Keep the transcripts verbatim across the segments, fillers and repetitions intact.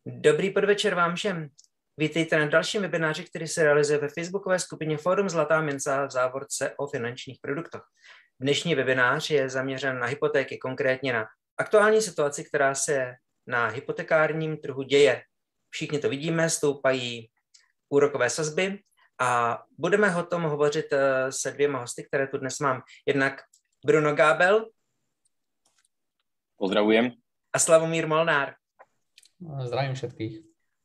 Dobrý podvečer vám všem. Vítejte na dalším webináři, který se realizuje ve facebookové skupině Fórum Zlatá mince v závorce o finančních produktech. Dnešní webinář je zaměřen na hypotéky, konkrétně na aktuální situaci, která se na hypotekárním trhu děje. Všichni to vidíme, stoupají úrokové sazby a budeme o tom hovořit se dvěma hosty, které tu dnes mám. Jednak Bruno Gábel. Pozdravujem. A Slavomír Molnár. Zdravím všetkých.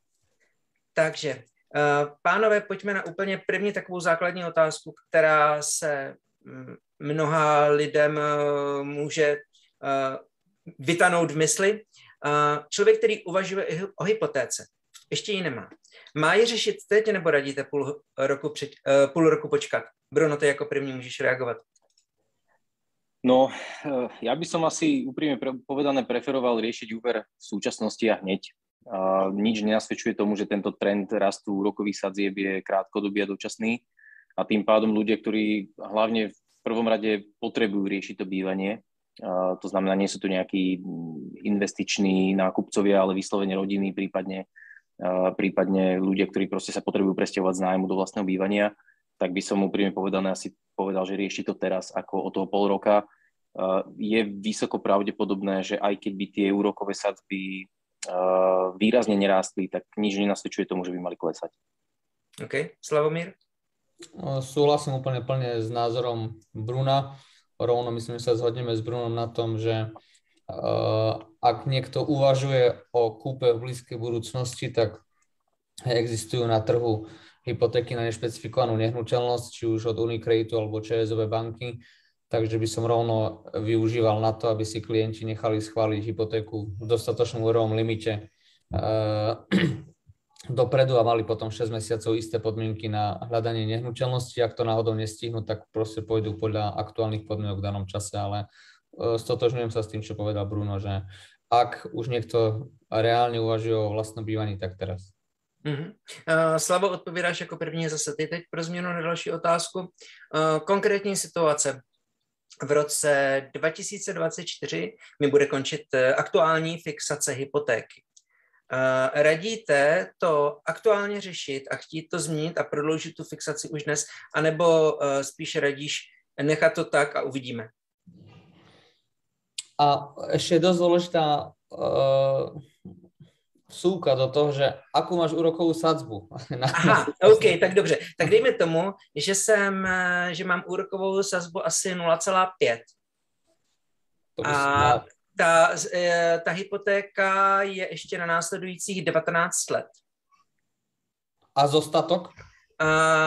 Takže, pánové, pojďme na úplně první takovou základní otázku, která se mnoha lidem může vytanout v mysli. Člověk, který uvažuje o hypotéce, ještě ji nemá. Má ji řešit teď, nebo radíte půl roku, před, půl roku počkat? Bruno, ty jako první můžeš reagovat. No, ja by som asi úprimne povedané preferoval riešiť úver v súčasnosti a hneď. A nič nenasvedčuje tomu, že tento trend rastu úrokových sadzieb je krátkodobý a dočasný a tým pádom ľudia, ktorí hlavne v prvom rade potrebujú riešiť to bývanie, a to znamená, nie sú to nejakí investiční nákupcovia, ale vyslovene rodiny, prípadne, prípadne ľudia, ktorí proste sa potrebujú presťahovať z nájmu do vlastného bývania, tak by som úprimne povedané asi povedal, že rieši to teraz ako od toho pol roka. Je vysoko pravdepodobné, že aj keď by tie úrokové sadzby výrazne nerástli, tak nič nenasvedčuje tomu, že by mali klesať. OK. Slavomír? Súhlasím úplne plne s názorom Bruna. Rovno myslím, že sa zhodneme s Brunom na tom, že ak niekto uvažuje o kúpe v blízkej budúcnosti, tak existujú na trhu hypotéky na nešpecifikovanú nehnuteľnosť, či už od Unikreditu alebo ČSOB banky, takže by som rovno využíval na to, aby si klienti nechali schváliť hypotéku v dostatočnom úrovom limite e, dopredu a mali potom šesť mesiacov isté podmienky na hľadanie nehnuteľnosti. Ak to náhodou nestihnú, tak proste pôjdu podľa aktuálnych podmienok v danom čase, ale e, stotožňujem sa s tým, čo povedal Bruno, že ak už niekto reálne uvažuje o vlastnom bývaní, tak teraz. Uh-huh. Uh, Slavo, odpovídáš jako první zase ty teď pro změnu na další otázku. Uh, konkrétní situace. V roce dva tisíce dvacet čtyři mi bude končit uh, aktuální fixace hypotéky. Uh, radíte to aktuálně řešit a chtít to změnit a prodloužit tu fixaci už dnes, anebo uh, spíš radíš nechat to tak a uvidíme? A ešte dosť dôležitá uh... vsúka do toho, že akú máš úrokovú sadzbu. Aha, OK, tak dobře. Tak dejme tomu, že jsem, že mám úrokovou sazbu asi nula celá pět. A ta, ta hypotéka je ještě na následujících devatenáct let. A zostatok? A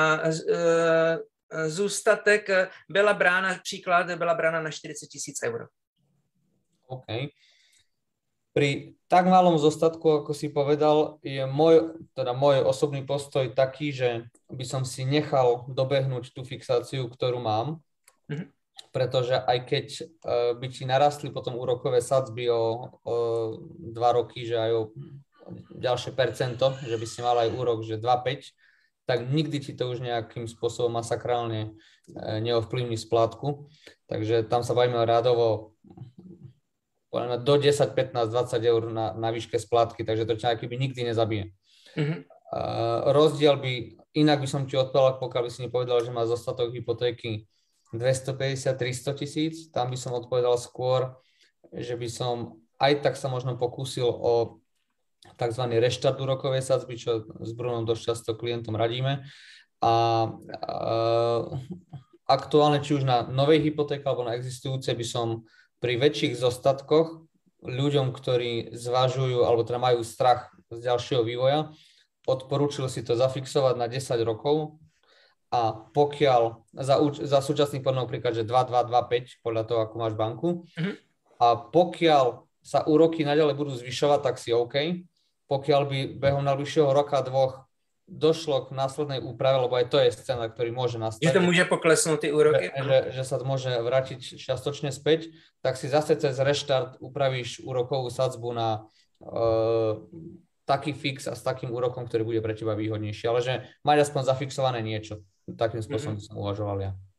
zůstatek byla brána, příklad byla brána na čtyřicet tisíc euro. OK. Pri tak malom zostatku, ako si povedal, je môj, teda môj osobný postoj taký, že by som si nechal dobehnúť tú fixáciu, ktorú mám, mm-hmm. pretože aj keď uh, by ti narastli potom úrokové sadzby o, o dva roky, že aj o ďalšie percento, že by si mal aj úrok, že dva celá päť, tak nikdy ti to už nejakým spôsobom masakrálne uh, neovplyvní splátku. Takže tam sa bavíme rádovo do desať, pätnásť, dvadsať eur na, na výške splátky, takže to ťa akýby nikdy nezabije. Mm-hmm. Uh, rozdiel by, inak by som ti odpovedal, pokiaľ by si nepovedal, že má zostatok hypotéky dvestopäťdesiat, tristo tisíc, tam by som odpovedal skôr, že by som aj tak sa možno pokúsil o tzv. Reštart úrokovej sadzby, čo s Brunom dosť často klientom radíme. A uh, aktuálne, či už na novej hypotéke alebo na existujúcej, by som pri väčších zostatkoch ľuďom, ktorí zvažujú alebo teda majú strach z ďalšieho vývoja, odporúčil si to zafixovať na desať rokov a pokiaľ za, za súčasných podmienok napríklad, že dva, dva, dva, päť podľa toho, ako máš banku, mm-hmm. a pokiaľ sa úroky naďalej budú zvyšovať, tak si OK. Pokiaľ by behom najbližšieho roka, dvoch došlo k následnej úprave, lebo aj to je scéna, ktorý môže nastať. Že to môže poklesnúť tie úroky? Že, že, že sa to môže vrátiť čiastočne späť, tak si zase cez reštart upravíš úrokovú sadzbu na uh, taký fix a s takým úrokom, ktorý bude pre teba výhodnejší. Ale že mať aspoň zafixované niečo. Takým spôsobom mm-hmm. som uvažoval ja.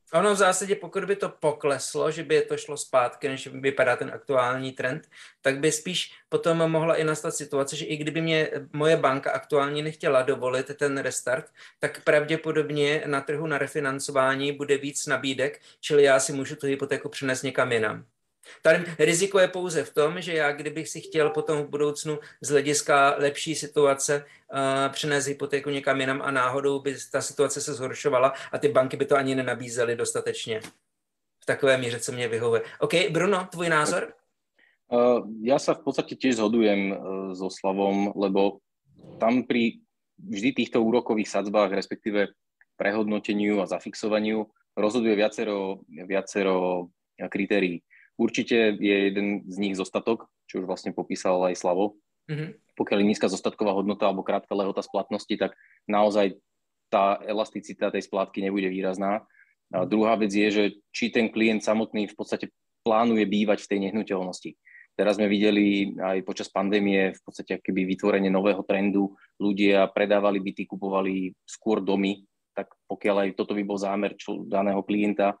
Ono v zásadě, pokud by to pokleslo, že by to šlo zpátky, než vypadá ten aktuální trend, tak by spíš potom mohla i nastat situace, že i kdyby mě moje banka aktuálně nechtěla dovolit ten restart, tak pravděpodobně na trhu na refinancování bude víc nabídek, čili já si můžu tu hypotéku přenést někam jinam. Tady riziko je pouze v tom, že já kdybych si chtěl potom v budoucnu z hlediska lepší situace uh, přenést hypotéku někam jinam a náhodou by ta situace se zhoršovala a ty banky by to ani nenabízely dostatečně v takové míře, co mě vyhovuje. OK, Bruno, tvůj názor? Uh, ja sa v podstate tiež zhodujem uh, so Slavom, lebo tam pri vždy týchto úrokových sadzbách, respektíve prehodnoteniu a zafixovaniu, rozhoduje viacero, viacero kritérií. Určite je jeden z nich zostatok, čo už vlastne popísal aj Slavo. Mm-hmm. Pokiaľ je nízka zostatková hodnota alebo krátka lehota splatnosti, tak naozaj tá elasticita tej splátky nebude výrazná. A druhá vec je, že či ten klient samotný v podstate plánuje bývať v tej nehnuteľnosti. Teraz sme videli aj počas pandémie v podstate akoby vytvorenie nového trendu. Ľudia predávali byty, kupovali skôr domy, tak pokiaľ aj toto by bol zámer daného klienta,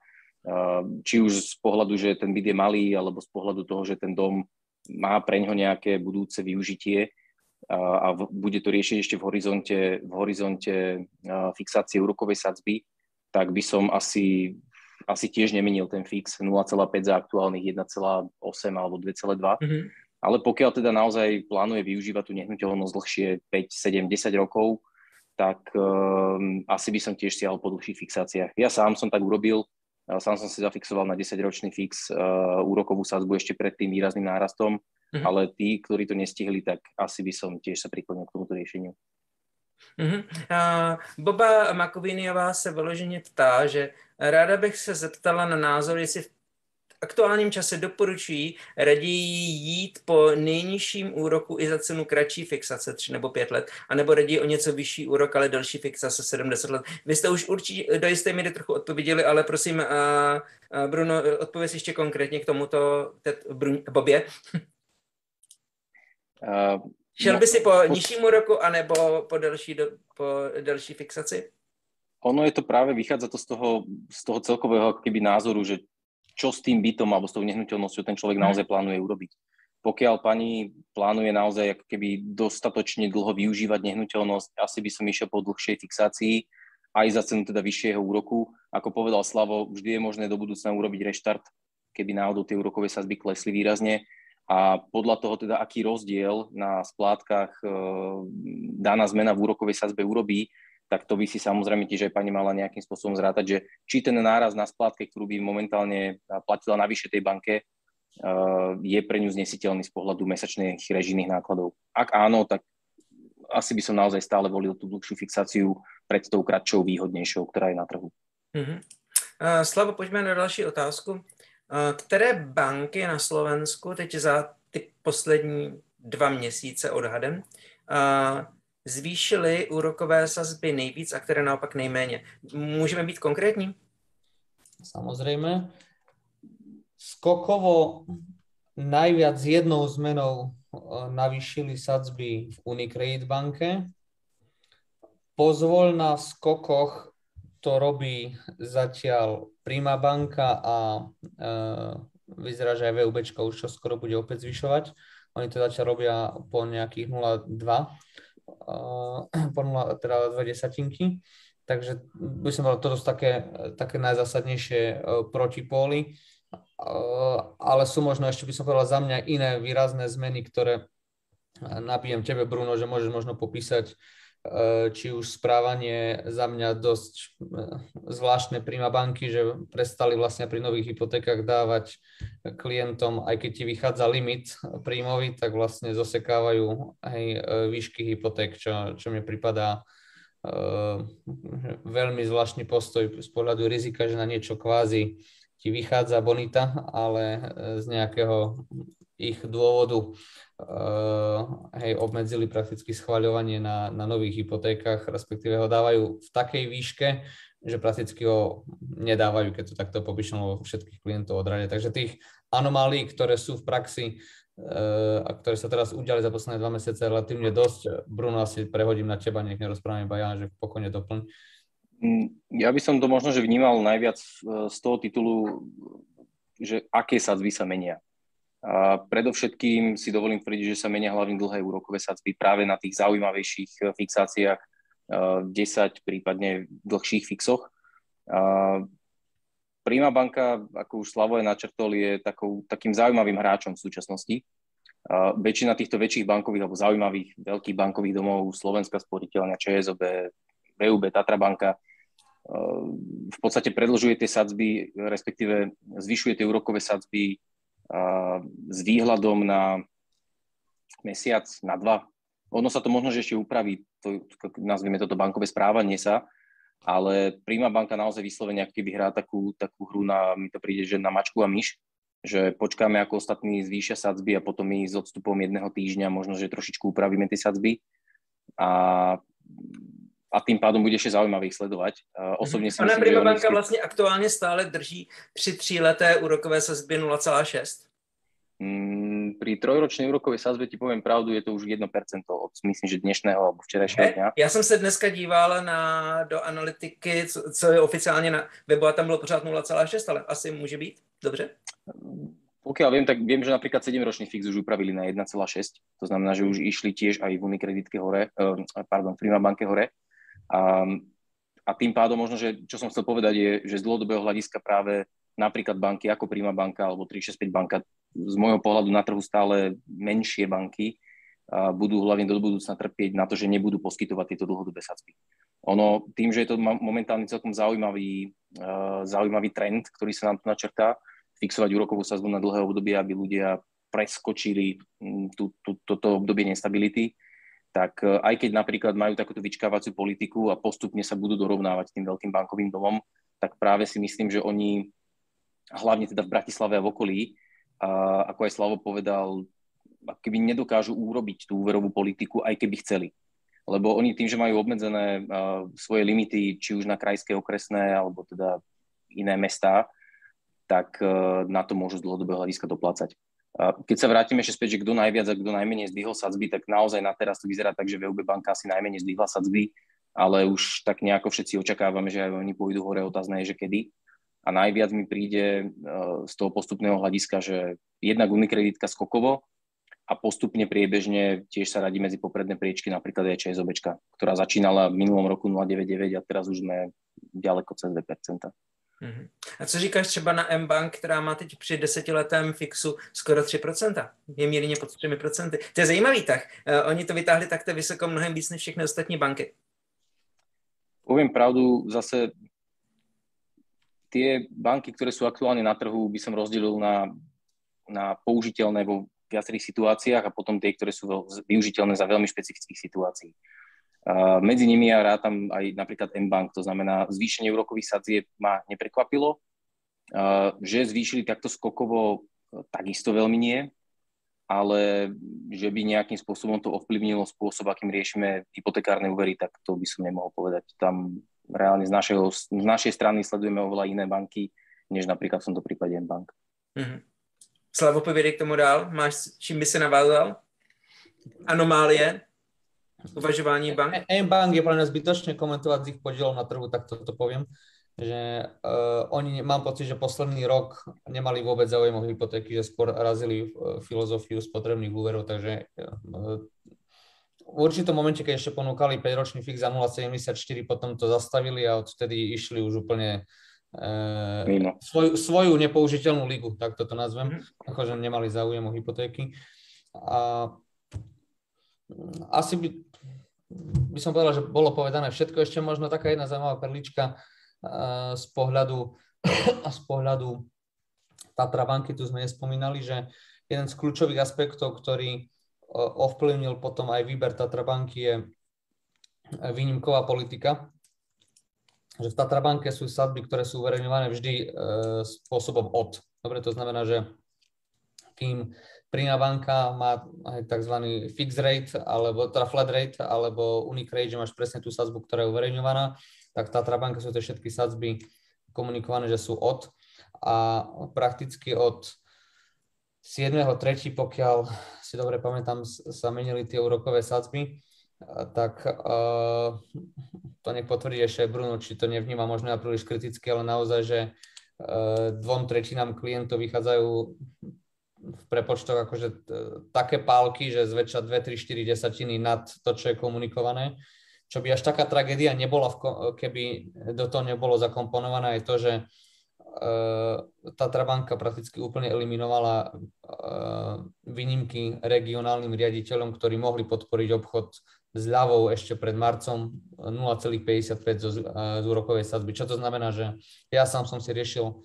či už z pohľadu, že ten byt je malý, alebo z pohľadu toho, že ten dom má preňho nejaké budúce využitie a bude to riešiť ešte v horizonte, v horizonte fixácie úrokovej sadzby, tak by som asi, asi tiež nemenil ten fix nula celá päť za aktuálnych jeden celá osem alebo dva celá dva. Mm-hmm. Ale pokiaľ teda naozaj plánuje využívať tú nehnuteľnosť dlhšie päť, sedem, desať rokov, tak um, asi by som tiež siahol po dlhších fixáciách. Ja sám som tak urobil. Sám som si zafixoval na desaťročný fix uh, úrokovú sadzbu ešte pred tým výrazným nárastom, uh-huh. ale tí, ktorí to nestihli, tak asi by som tiež sa priklonil k tomuto riešeniu. Uh-huh. Uh, Boba Makoviniová se vyloženě ptá, že ráda bych se zeptala na názor, jestli v aktuálním čase doporučují raději jít po nejnižším úroku i za cenu kratší fixace tři nebo pět let, anebo raději o něco vyšší úrok, ale delší fixace sedmdesát let. Vy jste už určitě do jisté míry trochu odpověděli, ale prosím, uh, uh, Bruno, odpověz ještě konkrétně k tomuto Bobě. Uh, Šel no, by si po, po nižším úroku, anebo po delší, do, po delší fixaci? Ono je to práve, vychádza to z toho, z toho celkového keby názoru, že čo s tým bytom alebo s tou nehnuteľnosťou ten človek naozaj plánuje urobiť. Pokiaľ pani plánuje naozaj ako keby dostatočne dlho využívať nehnuteľnosť, asi by som išiel po dlhšej fixácii, aj za cenu teda vyššieho úroku. Ako povedal Slavo, vždy je možné do budúcna urobiť reštart, keby náhodou tie úrokové sadzby klesli výrazne. A podľa toho teda, aký rozdiel na splátkach e, daná zmena v úrokovej sadzbe urobí, tak to by si samozrejme tiež aj pani mala nejakým spôsobom zrátať, že či ten náraz na splátke, ktorú by momentálne platila navyše tej banke, je pre ňu znesiteľný z pohľadu mesačných režijných nákladov. Ak áno, tak asi by som naozaj stále volil tú dlhšiu fixáciu pred tou kratšou, výhodnejšou, ktorá je na trhu. Mm-hmm. Uh, Slavo, pojďme na další otázku. Uh, které banky na Slovensku teď za ty poslední dva měsíce odhadem uh, zvýšily úrokové sazby nejvíc a které naopak nejméně? Můžeme být konkrétní? Samozrejme. Skokovo najviac jednou zmenou navýšili sadzby v Unicredit banke. Pozvoľ na skokoch to robí zatiaľ Prima banka a e, vyzerá, že aj VUBčka už čo skoro bude opäť zvyšovať. Oni to zatiaľ robia po nejakých nula celá dva. Uh, po nula, teda dve desatinky, takže by som povedal, to sú také, také najzásadnejšie uh, protipóly, uh, ale sú možno ešte by som povedal za mňa iné výrazné zmeny, ktoré nabijem tebe, Bruno, že môžeš možno popísať, uh, či už správanie za mňa dosť uh, zvláštne Prima banky, že prestali vlastne pri nových hypotékach dávať klientom, aj keď ti vychádza limit príjmový, tak vlastne zosekávajú aj výšky hypoték, čo, čo mi pripadá uh, veľmi zvláštny postoj z pohľadu rizika, že na niečo kvázi ti vychádza bonita, ale z nejakého ich dôvodu uh, hej, obmedzili prakticky schvaľovanie na, na nových hypotékach, respektíve ho dávajú v takej výške, že prakticky ho nedávajú, keď to takto popíšem, lebo všetkých klientov odradia. Takže tých anomálií, ktoré sú v praxi uh, a ktoré sa teraz udiali za posledné dva mesiace relatívne dosť. Bruno, asi prehodím na teba, nech nerozprávam iba ja, že pokojne doplň. Ja by som to možno, že vnímal najviac z toho titulu, že aké sadzby sa menia. A predovšetkým si dovolím tvrdiť, že sa menia hlavne dlhé úrokové sadzby práve na tých zaujímavejších fixáciách desať, prípadne dlhších fixoch. A Prima banka, ako už Slavo aj načrtol, je takou, takým zaujímavým hráčom v súčasnosti. A väčšina týchto väčších bankových alebo zaujímavých veľkých bankových domov, Slovenská sporiteľňa, ČSOB, vé ú bé, Tatra banka, v podstate predĺžuje tie sadzby, respektíve zvyšuje tie úrokové sadzby s výhľadom na mesiac, na dva. Ono sa to možno, že ešte upraví, to, nazvime toto bankové správanie sa, ale Prima banka naozaj vyslovene, ako keby hrá takú, takú hru na, mi to príde, že na mačku a myš, že počkáme, ako ostatní zvýšia sadzby a potom my s odstupom jedného týždňa možno, že trošičku upravíme tie sadzby a a tým pádom bude ešte zaujímavý sledovať. Osobne si Ona myslím, Prima že banka oni... vlastně aktuálně stále drží při tříleté úrokové sazbě nula celá šesť. Mm, pri trojročnej úrokovej sazbe ti poviem pravdu, je to už jedno percento od, myslím, že dnešného alebo včerajšieho dňa. Já jsem se dneska díval na, do analytiky, co, co je oficiálně na webu a tam bylo pořád nula celá šesť, ale asi může být. Dobře? Pokiaľ viem, tak viem, že napríklad sedemročný fix už upravili na jedna celá šesť. To znamená, že už išli tiež aj v Unikreditke hore, pardon, v Prima banke hore. A, a tým pádom možno, že čo som chcel povedať je, že z dlhodobého hľadiska práve napríklad banky ako Prima banka alebo tri šesť päť banka z môjho pohľadu na trhu stále menšie banky a budú hlavne do budúcna trpieť na to, že nebudú poskytovať tieto dlhodobé sadzby. Ono tým, že je to momentálne celkom zaujímavý, uh, zaujímavý trend, ktorý sa nám tu načrtá, fixovať úrokovú sadzbu na dlhé obdobie, aby ľudia preskočili tú, tú, toto obdobie nestability, tak aj keď napríklad majú takúto vyčkávaciu politiku a postupne sa budú dorovnávať tým veľkým bankovým domom, tak práve si myslím, že oni, hlavne teda v Bratislave a v okolí, a ako aj Slavo povedal, keby nedokážu urobiť tú úverovú politiku, aj keby chceli. Lebo oni tým, že majú obmedzené uh, svoje limity, či už na krajské, okresné, alebo teda iné mestá, tak uh, na to môžu z dlhodobého hľadiska doplácať. Keď sa vrátime ešte späť, že kto najviac a kto najmenej zdvihol sadzby, tak naozaj na teraz to vyzerá tak, že vé ú bé banka asi najmenej zdvihla sadzby, ale už tak nejako všetci očakávame, že aj oni pôjdu hore, otázne je, že kedy. A najviac mi príde z toho postupného hľadiska, že jednak Unikreditka skokovo a postupne priebežne tiež sa radí medzi popredné priečky, napríklad aj ČSOBčka, ktorá začínala v minulom roku nula celá deväť deväť a teraz už sme ďaleko cez dve percentá. Mm-hmm. A co říkáš třeba na M-Bank, která má teď při desetiletém fixu skoro tři procenta? Je mírně pod třemi procenty. To je zajímavý tah. Uh, oni to vytáhli takto vysoko mnohem víc než všechny ostatní banky. Poviem pravdu, zase tie banky, ktoré sú aktuálne na trhu, by som rozdelil na, na použiteľné vo viacerých situáciách a potom tie, ktoré sú využiteľné za veľmi špecifických situácií. Uh, medzi nimi ja rátam aj napríklad M-Bank, to znamená zvýšenie úrokových sadzieb ma neprekvapilo, uh, že zvýšili takto skokovo, uh, takisto veľmi nie, ale že by nejakým spôsobom to ovplyvnilo spôsob, akým riešime hypotekárne úvery, tak to by som nemohol povedať. Tam reálne z, našeho, z našej strany sledujeme oveľa iné banky, než napríklad v tomto prípade M-Bank. Mm-hmm. Slavo, povědej k tomu dál. Máš, čím by si navázal? Anomálie? Uvažování bank? M-Bank je pre mňa zbytočne komentovať s ich podielom na trhu, tak toto to poviem, že uh, oni, mám pocit, že posledný rok nemali vôbec záujem o hypotéky, že skôr razili uh, filozofiu spotrebných úverov, takže uh, v určitom momente, keď ešte ponúkali päťročný fix za nula celá sedemdesiatštyri, potom to zastavili a odtedy išli už úplne uh, svoju, svoju nepoužiteľnú ligu, tak toto nazvem, mm-hmm. akože nemali záujem o hypotéky. A asi by, by som povedal, že bolo povedané všetko. Ešte možno taká jedna zaujímavá perlička uh, z pohľadu a z pohľadu Tatra banky, tu sme nespomínali, že jeden z kľúčových aspektov, ktorý uh, ovplyvnil potom aj výber Tatra banky, je výnimková politika. Že v Tatra banke sú sadzby, ktoré sú uverejňované vždy uh, spôsobom od. Dobre, to znamená, že kým Prima banka má aj tzv. Fixed rate, alebo teda flat rate, alebo Unicredit, že máš presne tú sadzbu, ktorá je uverejňovaná, tak Tatra banka sú to všetky sadzby komunikované, že sú od. A prakticky od siedmeho tretieho pokiaľ si dobre pamätám, sa menili tie úrokové sadzby, tak uh, to nech potvrdí ešte aj Bruno, či to nevníma možno ja príliš kriticky, ale naozaj, že uh, dvom tretinám klientov vychádzajú v prepočtoch akože uh, také pálky, že zväčša dve, tri, štyri desatiny nad to, čo je komunikované. Čo by až taká tragédia nebola, keby do toho nebolo zakomponované aj to, že Tatra banka prakticky úplne eliminovala výnimky regionálnym riaditeľom, ktorí mohli podporiť obchod s ľavou ešte pred marcom nula celá päťdesiatpäť z, z úrokovej sadzby. Čo to znamená, že ja sám som si riešil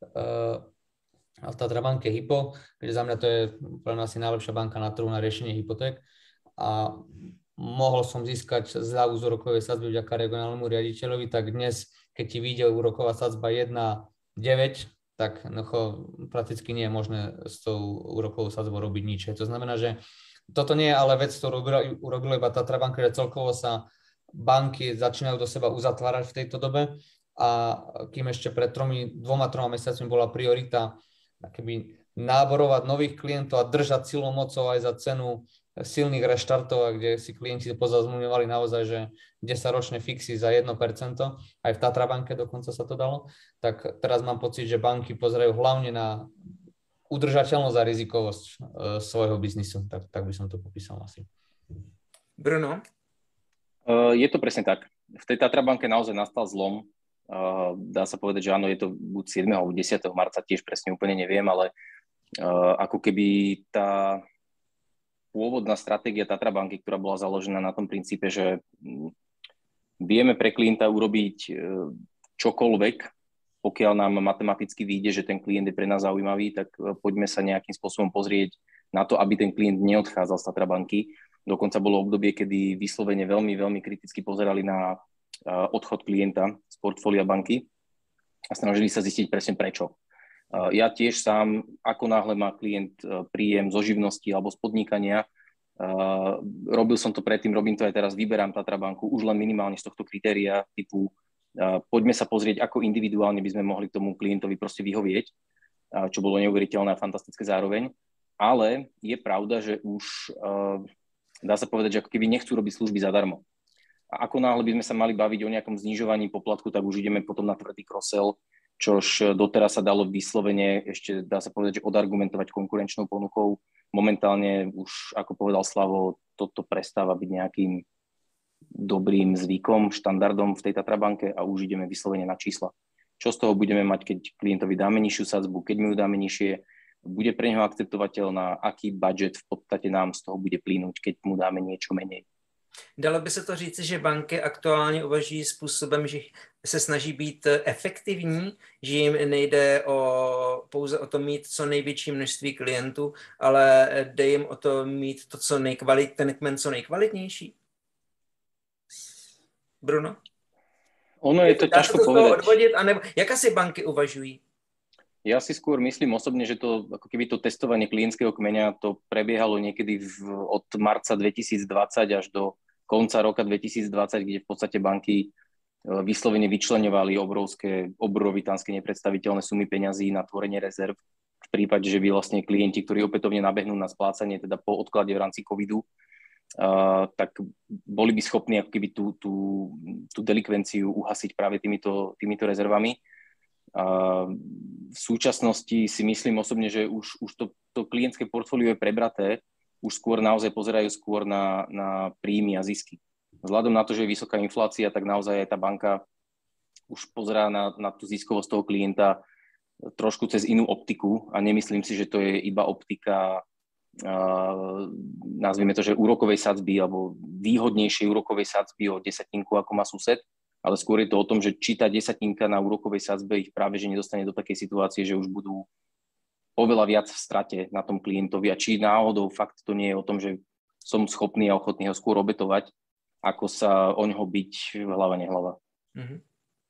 v Tatra banke Hypo, kde za mňa to je pre mňa asi najlepšia banka na trhu na riešenie hypoték a mohol som získať zľavu z úrokovej sadzby vďaka regionálnemu riaditeľovi, tak dnes, keď ti vyjde úroková sadzba jedna celá deväť, tak nocho, prakticky nie je možné s tou úrokovou sadzbou robiť nič. To znamená, že toto nie je ale vec, ktorú urobila iba Tatra banka, že celkovo sa banky začínajú do seba uzatvárať v tejto dobe a kým ešte pred tromi, dvoma, troma mesiacmi bola priorita keby náborovať nových klientov a držať silou mocou aj za cenu silných reštartov, kde si klienti pozazmluvňovali naozaj, že desaťročné fixy za jedno percento, aj v Tatra banke dokonca sa to dalo, tak teraz mám pocit, že banky pozerajú hlavne na udržateľnosť a rizikovosť e, svojho biznisu, tak, tak by som to popísal asi. Bruno? Uh, je to presne tak. V tej Tatra banke naozaj nastal zlom. Uh, dá sa povedať, že áno, je to buď siedmeho alebo desiateho marca, tiež presne úplne neviem, ale uh, ako keby tá pôvodná stratégia Tatra banky, ktorá bola založená na tom princípe, že vieme pre klienta urobiť čokoľvek, pokiaľ nám matematicky vyjde, že ten klient je pre nás zaujímavý, tak poďme sa nejakým spôsobom pozrieť na to, aby ten klient neodchádzal z Tatra banky. Dokonca bolo obdobie, kedy vyslovene veľmi, veľmi kriticky pozerali na odchod klienta z portfólia banky a snažili sa zistiť presne prečo. Ja tiež sám, ako náhle má klient príjem zo živnosti alebo z podnikania, robil som to predtým, robím to aj teraz, vyberám Tatra banku už len minimálne z tohto kritéria typu poďme sa pozrieť, ako individuálne by sme mohli tomu klientovi proste vyhovieť, čo bolo neuveriteľné a fantastické zároveň. Ale je pravda, že už dá sa povedať, že ako keby nechcú robiť služby zadarmo. A ako náhle by sme sa mali baviť o nejakom znižovaní poplatku, tak už ideme potom na tvrdý cross-sell, čož doteraz sa dalo vyslovene, ešte dá sa povedať, že odargumentovať konkurenčnou ponukou. Momentálne už, ako povedal Slavo, toto prestáva byť nejakým dobrým zvykom, štandardom v tej Tatra banke a už ideme vyslovene na čísla. Čo z toho budeme mať, keď klientovi dáme nižšiu sadzbu, keď mu ju dáme nižšie, bude pre neho akceptovateľná, aký budget v podstate nám z toho bude plynúť, keď mu dáme niečo menej. Dalo by se to říci, že banky aktuálně uvažují způsobem, že se snaží být efektivní, že jim nejde o, pouze o to mít co největší množství klientů, ale jde jim o to mít to, co nejkvalit, ten kmen co nejkvalitnější? Bruno? Ono je to Dá ťažko to povedať. Odvodit, anebo, jak asi banky uvažují? Ja si skôr myslím osobne, že to, ako keby to testovanie klientského kmeňa, to prebiehalo niekedy v, od marca dvetisícdvadsať až do konca roka dvetisícdvadsať, kde v podstate banky vyslovene vyčleňovali obrovské, obrovitánske nepredstaviteľné sumy peňazí na tvorenie rezerv. V prípade, že by vlastne klienti, ktorí opätovne nabehnú na splácanie, teda po odklade v rámci covidu, uh, tak boli by schopní ako keby tú, tú, tú delikvenciu uhasiť práve týmito, týmito rezervami. Uh, v súčasnosti si myslím osobne, že už, už to, to klientské portfólio je prebraté, už skôr naozaj pozerajú skôr na, na príjmy a zisky. Vzhľadom na to, že je vysoká inflácia, tak naozaj aj tá banka už pozerá na, na tú ziskovosť toho klienta trošku cez inú optiku a nemyslím si, že to je iba optika, uh, nazvime to, že úrokovej sadzby alebo výhodnejšej úrokovej sadzby o desatinku, ako má sused, ale skôr je to o tom, že či tá desatinka na úrokovej sadzbe ich práve že nedostane do takej situácie, že už budú oveľa viac v strate na tom klientovi a či náhodou fakt to nie je o tom, že som schopný a ochotný ho skôr obetovať, ako sa o ňoho byť hlava nehlava. Mm-hmm.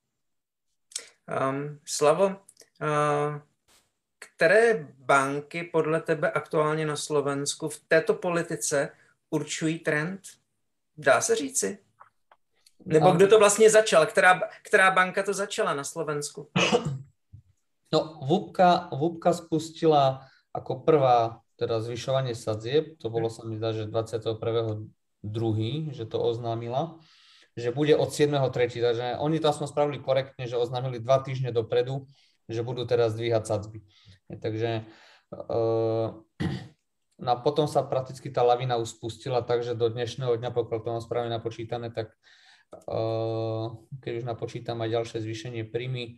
Um, Slavo, uh, které banky podle tebe aktuálně na Slovensku v této politice určují trend? Dá se říci? Nebo kdo to vlastně začal? Která, která banka to začala na Slovensku? No, VÚBka, VÚBka spustila ako prvá teda zvyšovanie sadzieb. To bolo, sa mi zdá, že dvadsiateho prvého druhý, že to oznámila, že bude od siedmeho tretieho Takže oni to aspoň spravili korektne, že oznámili dva týždne dopredu, že budú teraz dvíhať sadzby. Takže uh, no a potom sa prakticky tá lavina už spustila, takže do dnešného dňa, pokiaľ to mám správne napočítané, tak uh, keď už napočítam aj ďalšie zvýšenie príjmy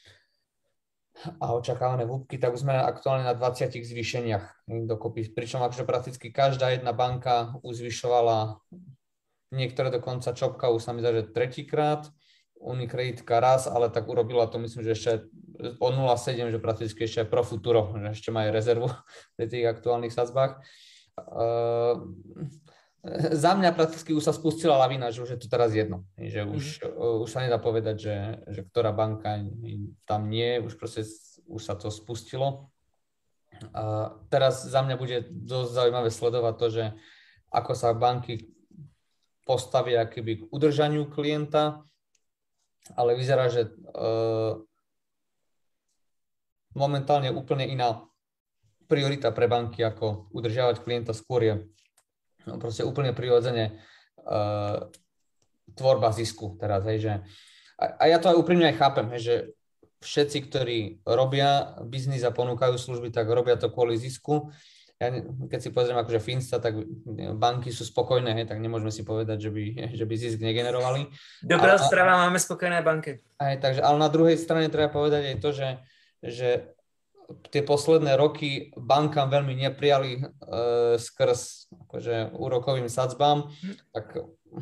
a očakávané vúbky, tak už sme aktuálne na dvadsiatich zvýšeniach dokopy. Pričom akože prakticky každá jedna banka už zvyšovala, niektoré dokonca Čopka už sa mi zdá, že tretíkrát, Unikreditka raz, ale tak urobila to, myslím, že ešte o nula celá sedem, že prakticky ešte aj pro futuro, že ešte má aj rezervu pri tých aktuálnych sadzbách. Uh, za mňa prakticky už sa spustila lavina, že už je to teraz jedno. Že už, mm. už sa nedá povedať, že, že ktorá banka tam nie, už proste už sa to spustilo. A teraz za mňa bude dosť zaujímavé sledovať to, že ako sa banky postavia keby k udržaniu klienta, ale vyzerá, že uh, momentálne úplne iná priorita pre banky, ako udržiavať klienta, skôr je no proste úplne prirodzene uh, tvorba zisku teraz, hej, že a, a ja to aj úprimne aj chápem, hej, že všetci, ktorí robia biznis a ponúkajú služby, tak robia to kvôli zisku. Ja, keď si pozriem akože Finsta, tak banky sú spokojné, hej, tak nemôžeme si povedať, že by, že by zisk negenerovali. Dobrá správa, máme spokojné banky. Aj, takže, ale na druhej strane treba povedať aj to, že, že tie posledné roky bankám veľmi neprijali e, skrz akože, úrokovým sadzbám, tak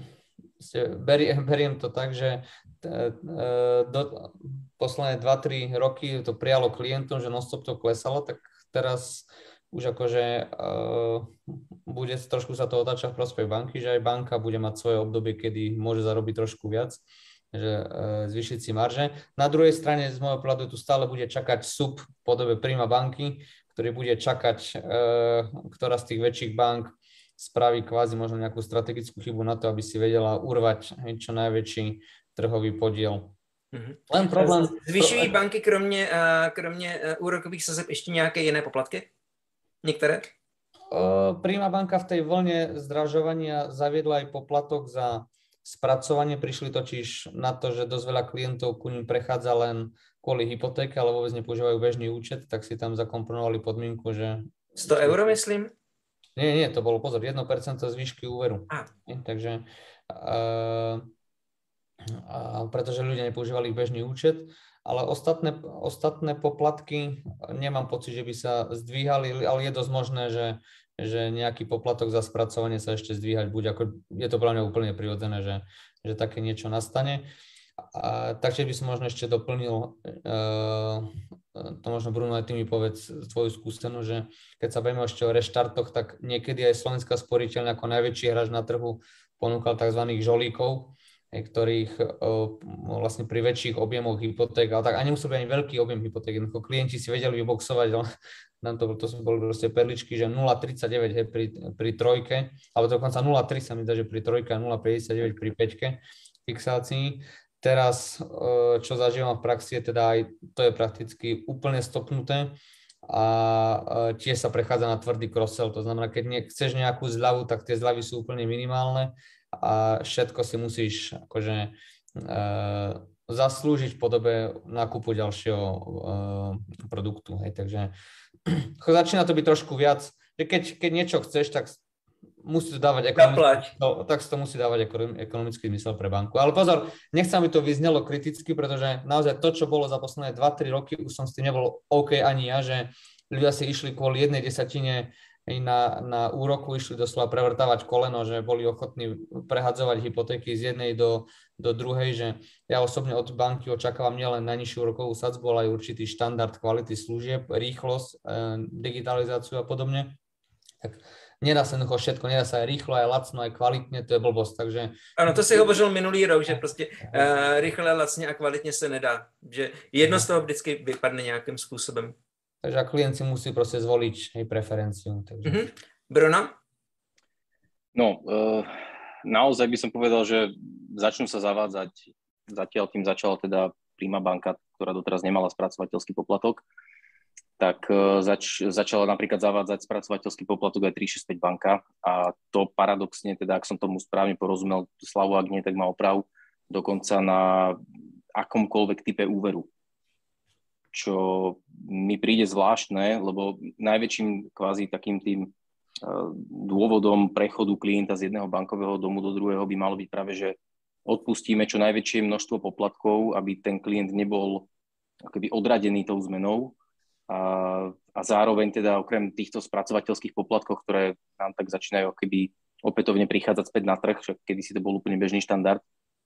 beriem, beriem to tak, že e, do, posledné dva tri roky to prijalo klientom, že non-stop to klesalo, tak teraz už akože e, bude trošku sa to otáčať v prospech banky, že aj banka bude mať svoje obdobie, kedy môže zarobiť trošku viac, že e, zvýšiť si marže. Na druhej strane z môjho pohľadu tu stále bude čakať sub v podobe Prima banky, ktorý bude čakať, e, ktorá z tých väčších bank spraví kvázi možno nejakú strategickú chybu na to, aby si vedela urvať čo najväčší trhový podiel. Mm-hmm. Len problém... Zvyšují banky kromě, kromě úrokových sazeb ještě nějaké jiné poplatky? Některé? Prima banka v tej vlne zdražovania zaviedla aj poplatok za spracovanie. Prišli totiž na to, že dosť veľa klientov ku nim prechádza len kvôli hypotéke, ale vôbec nepoužívajú bežný účet, tak si tam zakomponovali podmienku, že... sto eur, myslím? Nie, nie, to bolo, pozor, jedno percento z výšky úveru. Ah. Takže... Uh, a pretože ľudia nepoužívali bežný účet, ale ostatné, ostatné poplatky nemám pocit, že by sa zdvíhali, ale je dosť možné, že, že nejaký poplatok za spracovanie sa ešte zdvíhať bude. Ako, je to pre mňa úplne prirodzené, že, že také niečo nastane. A, takže by som možno ešte doplnil, uh, to možno Bruno aj ty mi povedz tvoju skúsenosť, že keď sa bavíme ešte o reštartoch, tak niekedy aj Slovenská sporiteľňa ako najväčší hráč na trhu ponúkal tzv. Žolíkov, ktorých uh, vlastne pri väčších objemoch hypoték, ale tak ani musel byť ani veľký objem hypoték, jednoducho klienti si vedeli vyboxovať, ale nám to, to boli proste perličky, že nula celá tridsaťdeväť hej, pri, pri trojke, alebo dokonca nula celá tri sa mi dá, že pri trojke a nula celá päťdesiatdeväť pri päťke fixácii. Teraz, uh, čo zažívam v praxi, je teda aj, to je prakticky úplne stopnuté a uh, tiež sa prechádza na tvrdý cross-sell, to znamená, keď ne, chceš nejakú zľavu, tak tie zľavy sú úplne minimálne a všetko si musíš akože e, zaslúžiť v podobe nákupu ďalšieho e, produktu. Hej. Takže začína to byť trošku viac, že keď, keď niečo chceš, tak musí to dávať ekonomický, tak to musí dávať ekonomický zmysel pre banku. Ale pozor, nechcem, aby to vyznelo kriticky, pretože naozaj to, čo bolo za posledné dva tri roky, už som s tým nebol OK ani ja, že ľudia si išli kvôli jednej desatine Na, na úroku, išli doslova prevrtávať koleno, že boli ochotní prehadzovať hypotéky z jednej do, do druhej, že ja osobne od banky očakávam nielen najnižšiu úrokovú sadzbu, ale aj určitý štandard kvality služieb, rýchlosť, e, digitalizáciu a podobne. Tak nedá sa jednoducho všetko, nedá sa aj rýchlo, aj lacno, aj kvalitne, to je blbosť, takže... Ano, to si hovořil minulý rok, že prostě uh, rychle, lacně a kvalitně se nedá, že jedno z toho vždycky vypadne nějakým způsobem. Takže klient si musí proste zvoliť aj preferenciu. Takže... Mm-hmm. Bruno? No, e, naozaj by som povedal, že začnú sa zavádzať, zatiaľ tým začala teda Prima banka, ktorá doteraz nemala spracovateľský poplatok. tak zač- začala napríklad zavádzať spracovateľský poplatok aj tri šesť päť banka a to paradoxne, teda ak som tomu správne porozumel, Slavu, ak nie, tak má oprav, dokonca na akomkoľvek type úveru. Čo mi príde zvláštne, lebo najväčším kvázi takým tým dôvodom prechodu klienta z jedného bankového domu do druhého by malo byť práve, že odpustíme čo najväčšie množstvo poplatkov, aby ten klient nebol akoby odradený tou zmenou a, a zároveň teda okrem týchto spracovateľských poplatkov, ktoré nám tak začínajú akoby opätovne prichádzať späť na trh, však kedysi to bol úplne bežný štandard,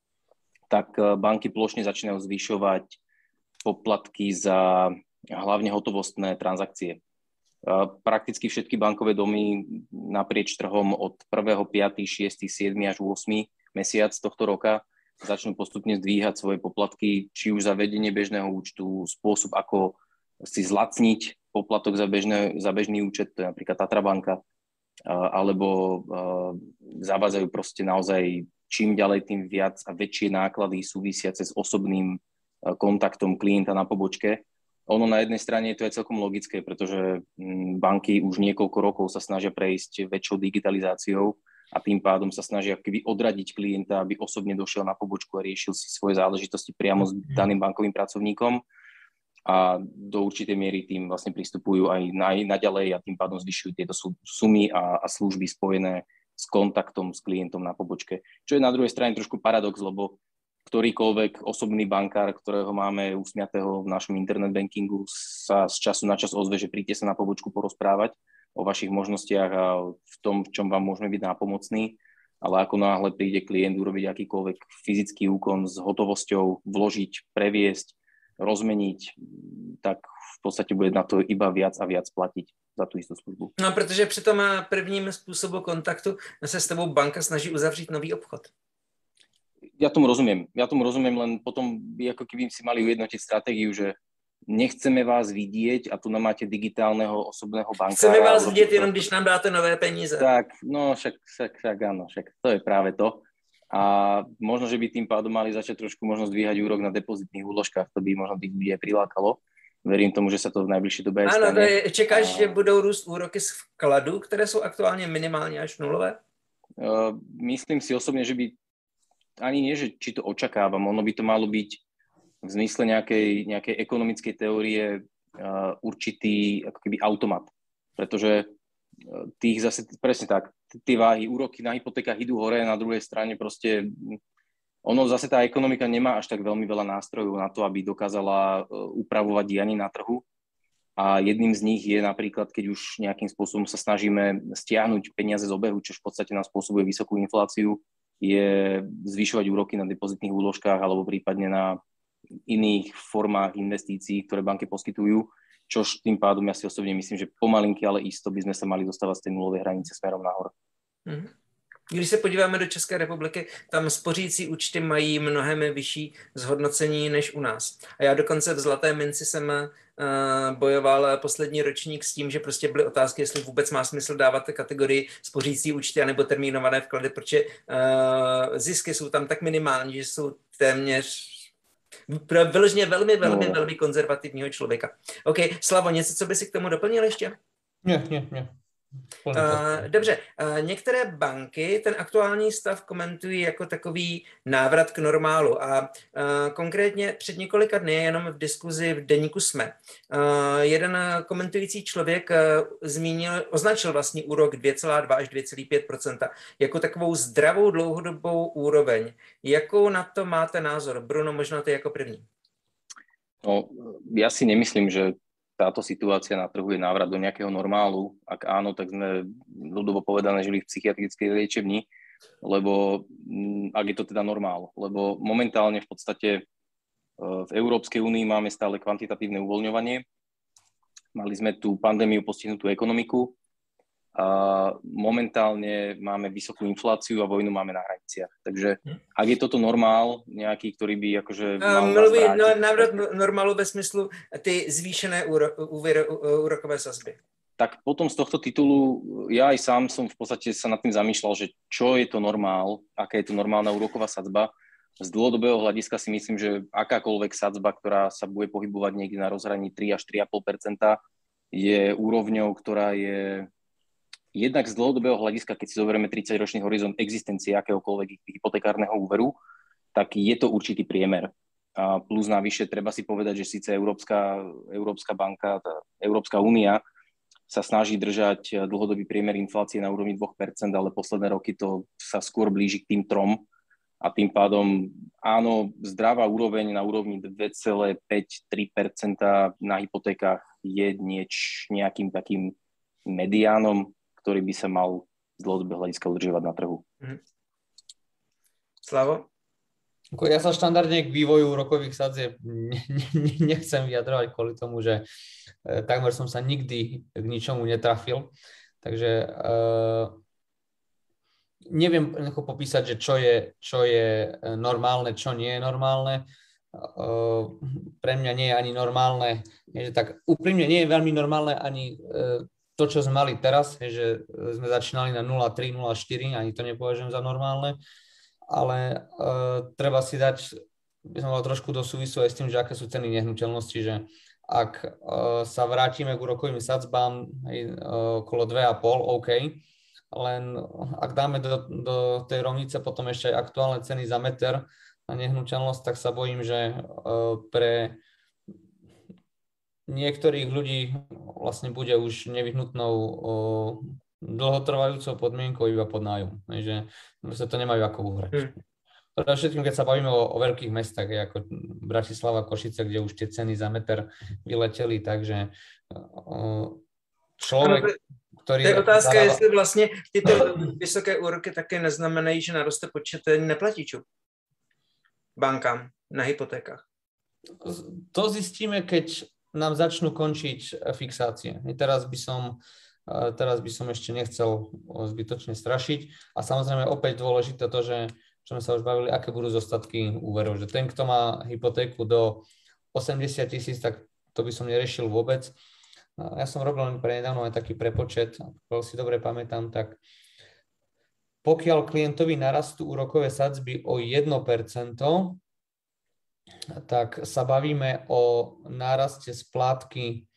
tak banky plošne začínajú zvyšovať poplatky za hlavne hotovostné transakcie. Prakticky všetky bankové domy naprieč trhom od prvého, piateho, šiesteho, siedmeho až ôsmeho mesiac tohto roka začnú postupne zdvíhať svoje poplatky, či už za vedenie bežného účtu, spôsob, ako si zlacniť poplatok za, bežné, za bežný účet, to je napríklad Tatra banka, alebo zavádzajú proste naozaj čím ďalej, tým viac a väčšie náklady súvisiace s osobným kontaktom klienta na pobočke. Ono na jednej strane to je celkom logické, pretože banky už niekoľko rokov sa snažia prejsť väčšou digitalizáciou a tým pádom sa snažia keby odradiť klienta, aby osobne došiel na pobočku a riešil si svoje záležitosti priamo s daným bankovým pracovníkom a do určitej miery tým vlastne pristupujú aj naďalej a tým pádom zvyšujú tieto sumy a, a služby spojené s kontaktom s klientom na pobočke. Čo je na druhej strane trošku paradox, lebo ktorýkoľvek osobný bankár, ktorého máme usmiatého v našom internet bankingu, sa z času na čas ozve, že príďte sa na pobočku porozprávať o vašich možnostiach a v tom, v čom vám môžeme byť nápomocní. Ale ako náhle príde klient urobiť akýkoľvek fyzický úkon s hotovosťou, vložiť, previesť, rozmeniť, tak v podstate bude na to iba viac a viac platiť za tú istú službu. No, protože při tom prvním způsobu kontaktu se s tebou banka snaží uzavřít nový obchod. Ja tomu rozumiem. Ja tomu rozumiem, len potom by ako keby si mali ujednotiť stratégiu, že nechceme vás vidieť a tu nám máte digitálneho osobného bankára. Chceme vás vidieť jenom, když nám dáte nové peníze. Tak, no však, však, však áno, však to je práve to. A možno, že by tým pádom mali začať trošku možno zdvíhať úrok na depozitných úložkách, to by možno tých ľudí aj prilákalo. Verím tomu, že sa to v najbližšej dobe aj stane. Áno, čekáš, a... že budou růst úroky z vkladu, které jsou aktuálně minimálně až nulové? Uh, myslím si osobne, že by ani nie, že či to očakávam, ono by to malo byť v zmysle nejakej, nejakej ekonomickej teórie uh, určitý ako keby automat. Pretože uh, tých zase, presne tak, tie váhy, úroky na hypotékach idú hore, na druhej strane proste ono zase tá ekonomika nemá až tak veľmi veľa nástrojov na to, aby dokázala uh, upravovať dianie na trhu. A jedným z nich je napríklad, keď už nejakým spôsobom sa snažíme stiahnuť peniaze z obehu, čo v podstate nám spôsobuje vysokú infláciu, je zvyšovať úroky na depozitných úložkách alebo prípadne na iných formách investícií, ktoré banky poskytujú, čož tým pádom ja si osobne myslím, že pomalinky, ale isto by sme sa mali dostávať z tej nulovej hranice smerom nahor. Mm-hmm. Když se podíváme do České republiky, tam spořící účty mají mnohem vyšší zhodnocení než u nás. A já dokonce v Zlaté minci jsem uh, bojoval poslední ročník s tím, že prostě byly otázky, jestli vůbec má smysl dávat kategorii spořící účty anebo termínované vklady, protože uh, zisky jsou tam tak minimální, že jsou téměř pro vyloženě velmi, velmi, no. velmi konzervativního člověka. OK, Slavo, něco, co by si k tomu doplnil ještě? Ne, ne, ne. Uh, dobře, uh, některé banky ten aktuální stav komentují jako takový návrat k normálu a uh, konkrétně před několika dny, jenom v diskuzi v deníku SME, uh, jeden komentující člověk uh, zmínil, označil vlastní úrok dvě celá dva až dvě celá pět procenta jako takovou zdravou dlouhodobou úroveň. Jakou na to máte názor? Bruno, možná ty jako první. No, ja si nemyslím, že táto situácia na trhu je návrat do nejakého normálu. Ak áno, tak sme ľudovo povedané žili v psychiatrickej liečebni, lebo ak je to teda normál. Lebo momentálne v podstate v Európskej únii máme stále kvantitatívne uvoľňovanie. Mali sme tú pandémiu postihnutú ekonomiku a momentálne máme vysokú infláciu a vojnu máme na hraniciach. Takže ak je toto normál, nejaký, ktorý by akože mal Mluví no, návrat normálu ve smyslu ty zvýšené úro, úver, úrokové sazby. Tak potom z tohto titulu ja aj sám som v podstate sa nad tým zamýšľal, že čo je to normál, aká je to normálna úroková sadzba. Z dlhodobého hľadiska si myslím, že akákoľvek sadzba, ktorá sa bude pohybovať niekde na rozhraní tri až tri celé päť percenta, je úrovňou, ktorá je jednak z dlhodobého hľadiska, keď si zoberieme tridsaťročný horizont existencie akéhokoľvek hypotekárneho úveru, tak je to určitý priemer. A plus navyše treba si povedať, že síce Európska, Európska banka, tá Európska únia sa snaží držať dlhodobý priemer inflácie na úrovni dve percentá, ale posledné roky to sa skôr blíži k tým trom. A tým pádom, áno, zdravá úroveň na úrovni dva celé päť až tri percentá na hypotékach je nieč, nejakým takým mediánom, ktorý by sa mal z dlhodobého hľadiska udržovať na trhu. Mhm. Slavo? Ja sa štandardne k vývoju úrokových sadzieb nechcem vyjadrovať kvôli tomu, že takmer som sa nikdy k ničomu netrafil. Takže uh, neviem popísať, že čo je, čo je normálne, čo nie je normálne. Uh, pre mňa nie je ani normálne, že tak úprimne nie je veľmi normálne ani uh, to, čo sme mali teraz, že sme začínali na nula celá tri, nula celá štyri, ani to nepovažujem za normálne. Ale uh, treba si dať, by som mal trošku do súvisu aj s tým, že aké sú ceny nehnuteľnosti, že ak uh, sa vrátime k úrokovým sadzbám hej, uh, okolo dva celé päť, OK, len ak dáme do, do tej rovnice potom ešte aj aktuálne ceny za meter na nehnuteľnosť, tak sa bojím, že uh, pre niektorých ľudí vlastne bude už nevyhnutnou uh, dlhotrvajúcou podmienkou iba pod nájom, že sa to nemajú ako uhrať. Hmm. Pre všetkým, keď sa bavíme o, o veľkých mestách, ako Bratislava, Košice, kde už tie ceny za meter vyleteli, takže uh, človek, ktorý... To je otázka, dáva... jestli vlastně tyto vysoké úroky také neznamenají, že naroste počet neplatičů bankám na hypotékách. To zistíme, keď nám začnú končiť fixácie. Teraz by som Teraz by som ešte nechcel zbytočne strašiť. A samozrejme opäť dôležité to, že čo sme sa už bavili, aké budú zostatky úverov. Že ten, kto má hypotéku do osemdesiat tisíc, tak to by som neriešil vôbec. Ja som robil len prednedávno aj taký prepočet, ako si dobre pamätám, tak pokiaľ klientovi narastú úrokové sadzby o jedno percento, tak sa bavíme o náraste splátky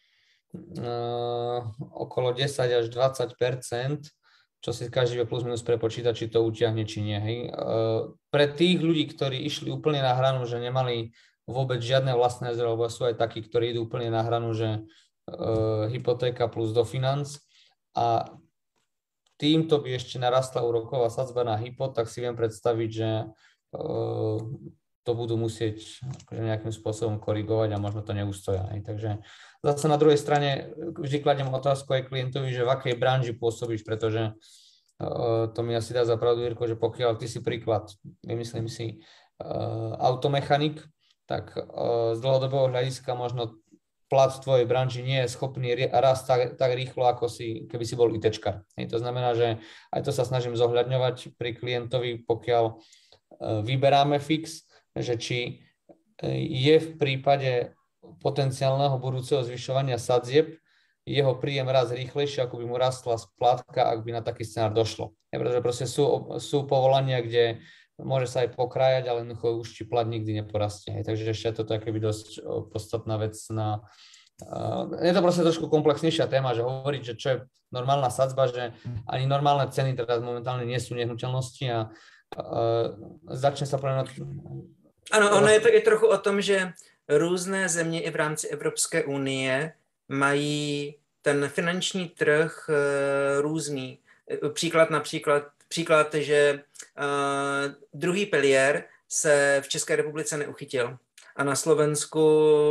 Uh, okolo desať až dvadsať percent, čo si každý vie plus minus prepočítať, či to utiahne, či nie. Hej. Uh, pre tých ľudí, ktorí išli úplne na hranu, že nemali vôbec žiadne vlastné zdroje, lebo sú aj takí, ktorí idú úplne na hranu, že uh, hypotéka plus do financ a týmto by ešte narastla úroková sadzba na hypo, tak si viem predstaviť, že uh, to budú musieť akože nejakým spôsobom korigovať a možno to neustoja. Hej. Takže zase na druhej strane vždy kladiem otázku aj klientovi, že v akej branži pôsobíš, pretože uh, to mi asi dá za pravdu, Jirko, že pokiaľ ty si príklad, vymyslím si, uh, automechanik, tak uh, z dlhodobého hľadiska možno plat v tvojej branži nie je schopný rast tak, tak rýchlo, ako si, keby si bol ITčkar. Hej. To znamená, že aj to sa snažím zohľadňovať pri klientovi, pokiaľ uh, vyberáme fix, že či je v prípade potenciálneho budúceho zvyšovania sadzieb jeho príjem raz rýchlejšie, ako by mu rastla splátka, ak by na taký scenár došlo. Ja, pretože proste sú, sú povolania, kde môže sa aj pokrájať, ale jednoducho už ti plat nikdy neporastie. Hej. Takže ešte toto je keby dosť podstatná vec na... Uh, je to proste trošku komplexnejšia téma, že hovoriť, že čo je normálna sadzba, že ani normálne ceny teraz momentálne nie sú nehnuteľnosti a uh, začne sa povedať... Ano, ono je to i trochu o tom, že různé země i v rámci Evropské unie mají ten finanční trh různý. Příklad například, příklad, že uh, druhý pilíř se v České republice neuchytil. A na Slovensku,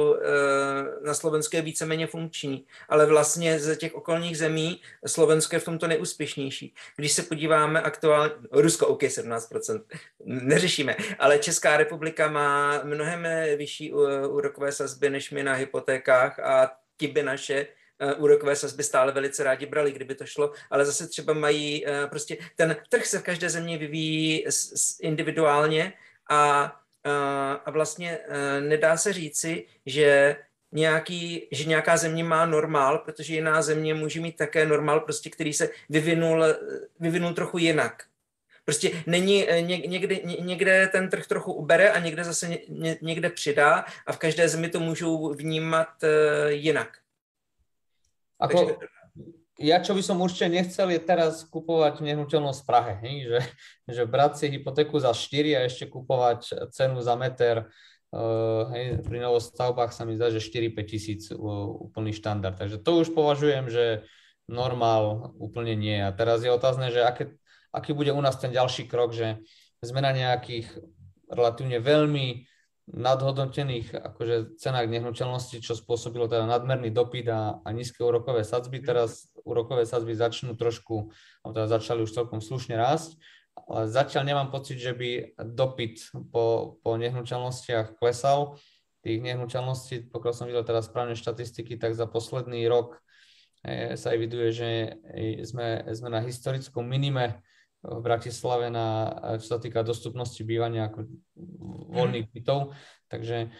na Slovensku je víceméně funkční. Ale vlastně z těch okolních zemí Slovensko je v tomto neúspěšnější. Když se podíváme aktuálně, Rusko, OK, sedmnáct procent, neřešíme, ale Česká republika má mnohem vyšší úrokové sazby než my na hypotékách a ti by naše úrokové sazby stále velice rádi brali, kdyby to šlo, ale zase třeba mají, prostě ten trh se v každé země vyvíjí individuálně a a vlastně nedá se říci, že, nějaký, že nějaká země má normál, protože jiná země může mít také normál, prostě, který se vyvinul, vyvinul trochu jinak. Prostě není, někde, někde ten trh trochu ubere a někde zase někde přidá a v každé zemi to můžou vnímat jinak. Ako, ja čo by som určite nechcel je teraz kupovať nehnuteľnosť v Prahe, hej? Že, že brať si hypotéku za štyri a ešte kupovať cenu za meter. Uh, hej, pri novostavbách sa mi zdá, že štyri päť tisíc uh, úplný štandard. Takže to už považujem, že normál úplne nie. A teraz je otázne, že aké, aký bude u nás ten ďalší krok, že sme na nejakých relatívne veľmi nadhodnotených akože cenách nehnuteľnosti, čo spôsobilo teda nadmerný dopyt a, a nízke úrokové sadzby. Teraz úrokové sadzby začnú trošku, alebo teda začali už celkom slušne rásť. Ale zatiaľ nemám pocit, že by dopyt po, po nehnuteľnostiach klesal. Tých nehnuteľností, pokiaľ som videl teraz správne štatistiky, tak za posledný rok e, sa eviduje, že sme, sme na historickom minime v Bratislave, na, čo sa týka dostupnosti bývania ako voľných bytov. Takže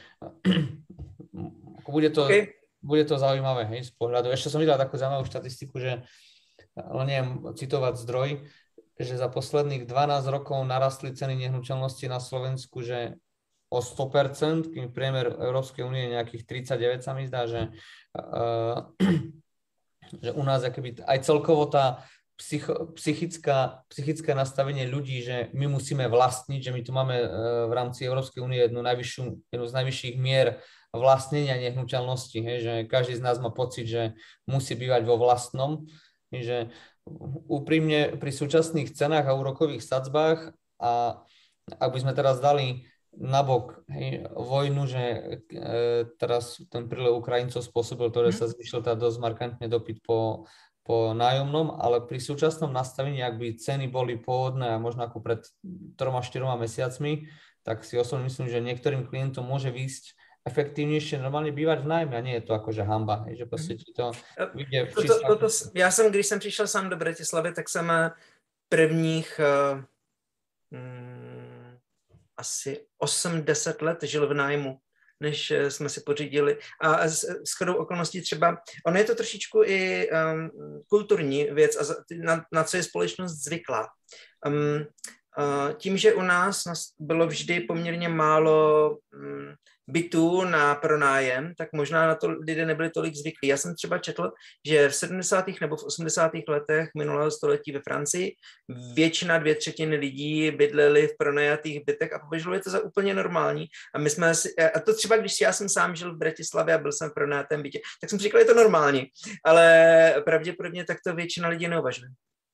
bude to, okay. bude to zaujímavé, hej, z pohľadu. Ešte som videl takú zaujímavú štatistiku, že, ale neviem citovať zdroj, že za posledných dvanásť rokov narastli ceny nehnuteľnosti na Slovensku, že o sto percent, kým priemer Európskej únie je nejakých tridsaťdeväť, sa mi zdá, že, uh, že u nás akoby aj celkovo tá psycho, psychická, psychické nastavenie ľudí, že my musíme vlastniť, že my tu máme uh, v rámci Európskej únie jednu, najvyššiu, jednu z najvyšších mier vlastnenia nehnuteľnosti, hej, že každý z nás má pocit, že musí bývať vo vlastnom, že úprimne pri súčasných cenách a úrokových sadzbách a ak by sme teraz dali nabok hej, vojnu, že e, teraz ten prílev Ukrajincov spôsobil to, že sa zvýšil tá dosť markantne dopyt po, po nájomnom, ale pri súčasnom nastavení, ak by ceny boli pôvodné a možno ako pred troma, štyroma mesiacmi, tak si osobne myslím, že niektorým klientom môže výjsť efektívnejšie normálně bývat v nájme a nie je to jakože hamba, že prostě ti to vyjde v číslách. To, to, to, já jsem, když jsem přišel sám do Bratislavy, tak jsem prvních uh, um, asi osm deset let žil v nájmu, než jsme si pořídili. A s, s chodou okolností třeba, ono je to trošičku i um, kulturní věc, a na, na co je společnost zvyklá. Um, uh, tím, že u nás bylo vždy poměrně málo um, bytů na pronájem, tak možná na to lidé nebyli tolik zvyklí. Já jsem třeba četl, že v sedmdesátých nebo v osmdesátých letech minulého století ve Francii většina, dvě třetiny lidí bydleli v pronajatých bytech a považovali to za úplně normální. A my jsme si, a to třeba, když já jsem sám žil v Bratislavě a byl jsem v pronajatém bytě, tak jsem říkal, je to normální, ale pravděpodobně tak to většina lidí neuvažuje.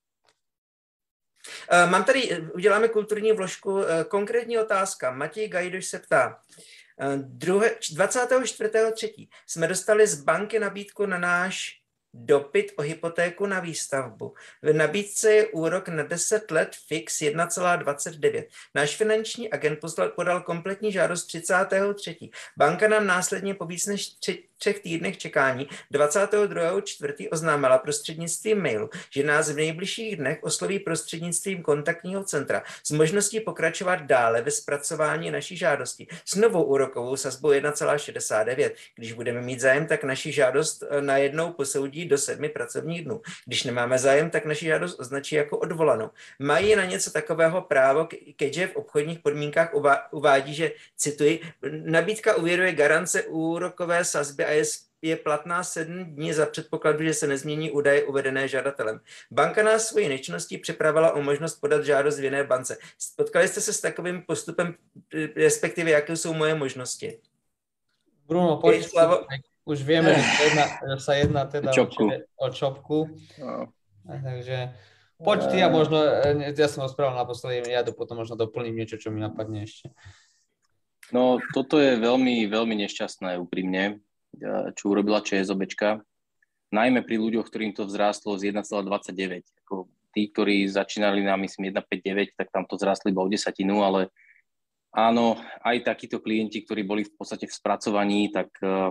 Mám tady, uděláme kulturní vložku, konkrétní otázka. Matěj Gajdoš se ptá, dvacátého čtvrtého třetího jsme dostali z banky nabídku na náš dopyt o hypotéku na výstavbu. V nabídce je úrok na deset let fix jedna celá dvacet devět. Náš finanční agent poslal, podal kompletní žádost třicátého třetího Banka nám následně po víc než tři, třech týdnech čekání dvacátého druhého čtvrtého oznámila prostřednictvím mailu, že nás v nejbližších dnech osloví prostřednictvím kontaktního centra s možností pokračovat dále ve zpracování naší žádosti s novou úrokovou sazbou jedna celá šedesát devět. Když budeme mít zájem, tak naši žádost najednou posoudí do sedmi pracovních dnů. Když nemáme zájem, tak naši žádost označí jako odvolanou. Mají na něco takového právo, keďže v obchodních podmínkách uvádí, že, cituji, nabídka úvěru je garance úrokové sazby a je, je platná sedm dní za předpokladu, že se nezmění údaje uvedené žadatelem. Banka nás svojí nečinností připravila o možnost podat žádost v jiné bance. Spotkali jste se s takovým postupem, respektive jaké jsou moje možnosti? Bruno, pojď. Už vieme, že sa jedná, že sa jedná teda čopku. o čopku. No. Takže poď ty a možno, ja som ho správal naposledy, ja to potom možno doplním niečo, čo mi napadne ešte. No, toto je veľmi, veľmi nešťastné, úprimne, čo urobila ČSOBčka. Najmä pri ľuďoch, ktorým to vzrástlo z jedna celá dvadsaťdeväť. Ako tí, ktorí začínali na, myslím, jedna celá päťdesiatdeväť, tak tam to zrástli iba o desatinu, ale áno, aj takíto klienti, ktorí boli v podstate v spracovaní, tak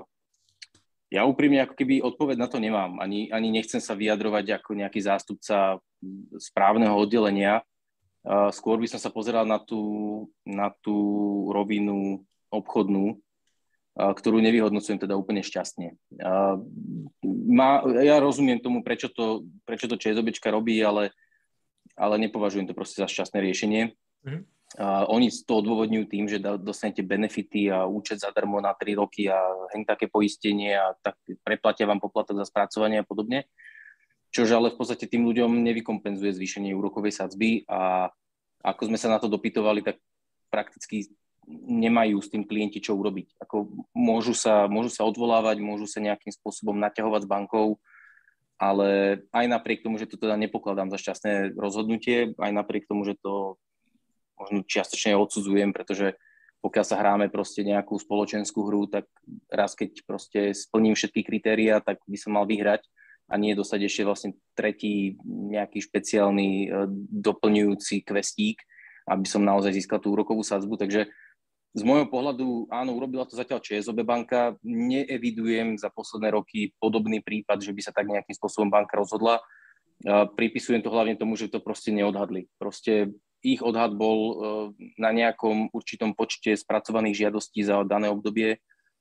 ja úprimne ako keby odpoveď na to nemám. Ani, ani nechcem sa vyjadrovať ako nejaký zástupca správneho oddelenia. Uh, skôr by som sa pozeral na tú, na tú rovinu obchodnú, uh, ktorú nevyhodnocujem teda úplne šťastne. Uh, má, ja rozumiem tomu, prečo to, prečo to ČSOBčka robí, ale, ale nepovažujem to proste za šťastné riešenie. Mm. Uh, oni to odôvodňujú tým, že dostanete benefity a účet zadarmo na tri roky a hen také poistenie a tak preplatia vám poplatok za spracovanie a podobne. Čože ale v podstate tým ľuďom nevykompenzuje zvýšenie úrokovej sadzby a ako sme sa na to dopytovali, tak prakticky nemajú s tým klienti čo urobiť. Ako môžu sa, môžu sa odvolávať, môžu sa nejakým spôsobom naťahovať s bankou, ale aj napriek tomu, že to teda nepokladám za šťastné rozhodnutie, aj napriek tomu, že to možno čiastočne odsudzujem, pretože pokiaľ sa hráme proste nejakú spoločenskú hru, tak raz keď proste splním všetky kritériá, tak by som mal vyhrať a nie dostať ešte vlastne tretí nejaký špeciálny doplňujúci questík, aby som naozaj získal tú úrokovú sadzbu. Takže z môjho pohľadu, áno, urobila to zatiaľ ČSOB banka. Neevidujem za posledné roky podobný prípad, že by sa tak nejakým spôsobom banka rozhodla. Pripisujem to hlavne tomu, že to proste neodhadli. Proste ich odhad bol na nejakom určitom počte spracovaných žiadostí za dané obdobie.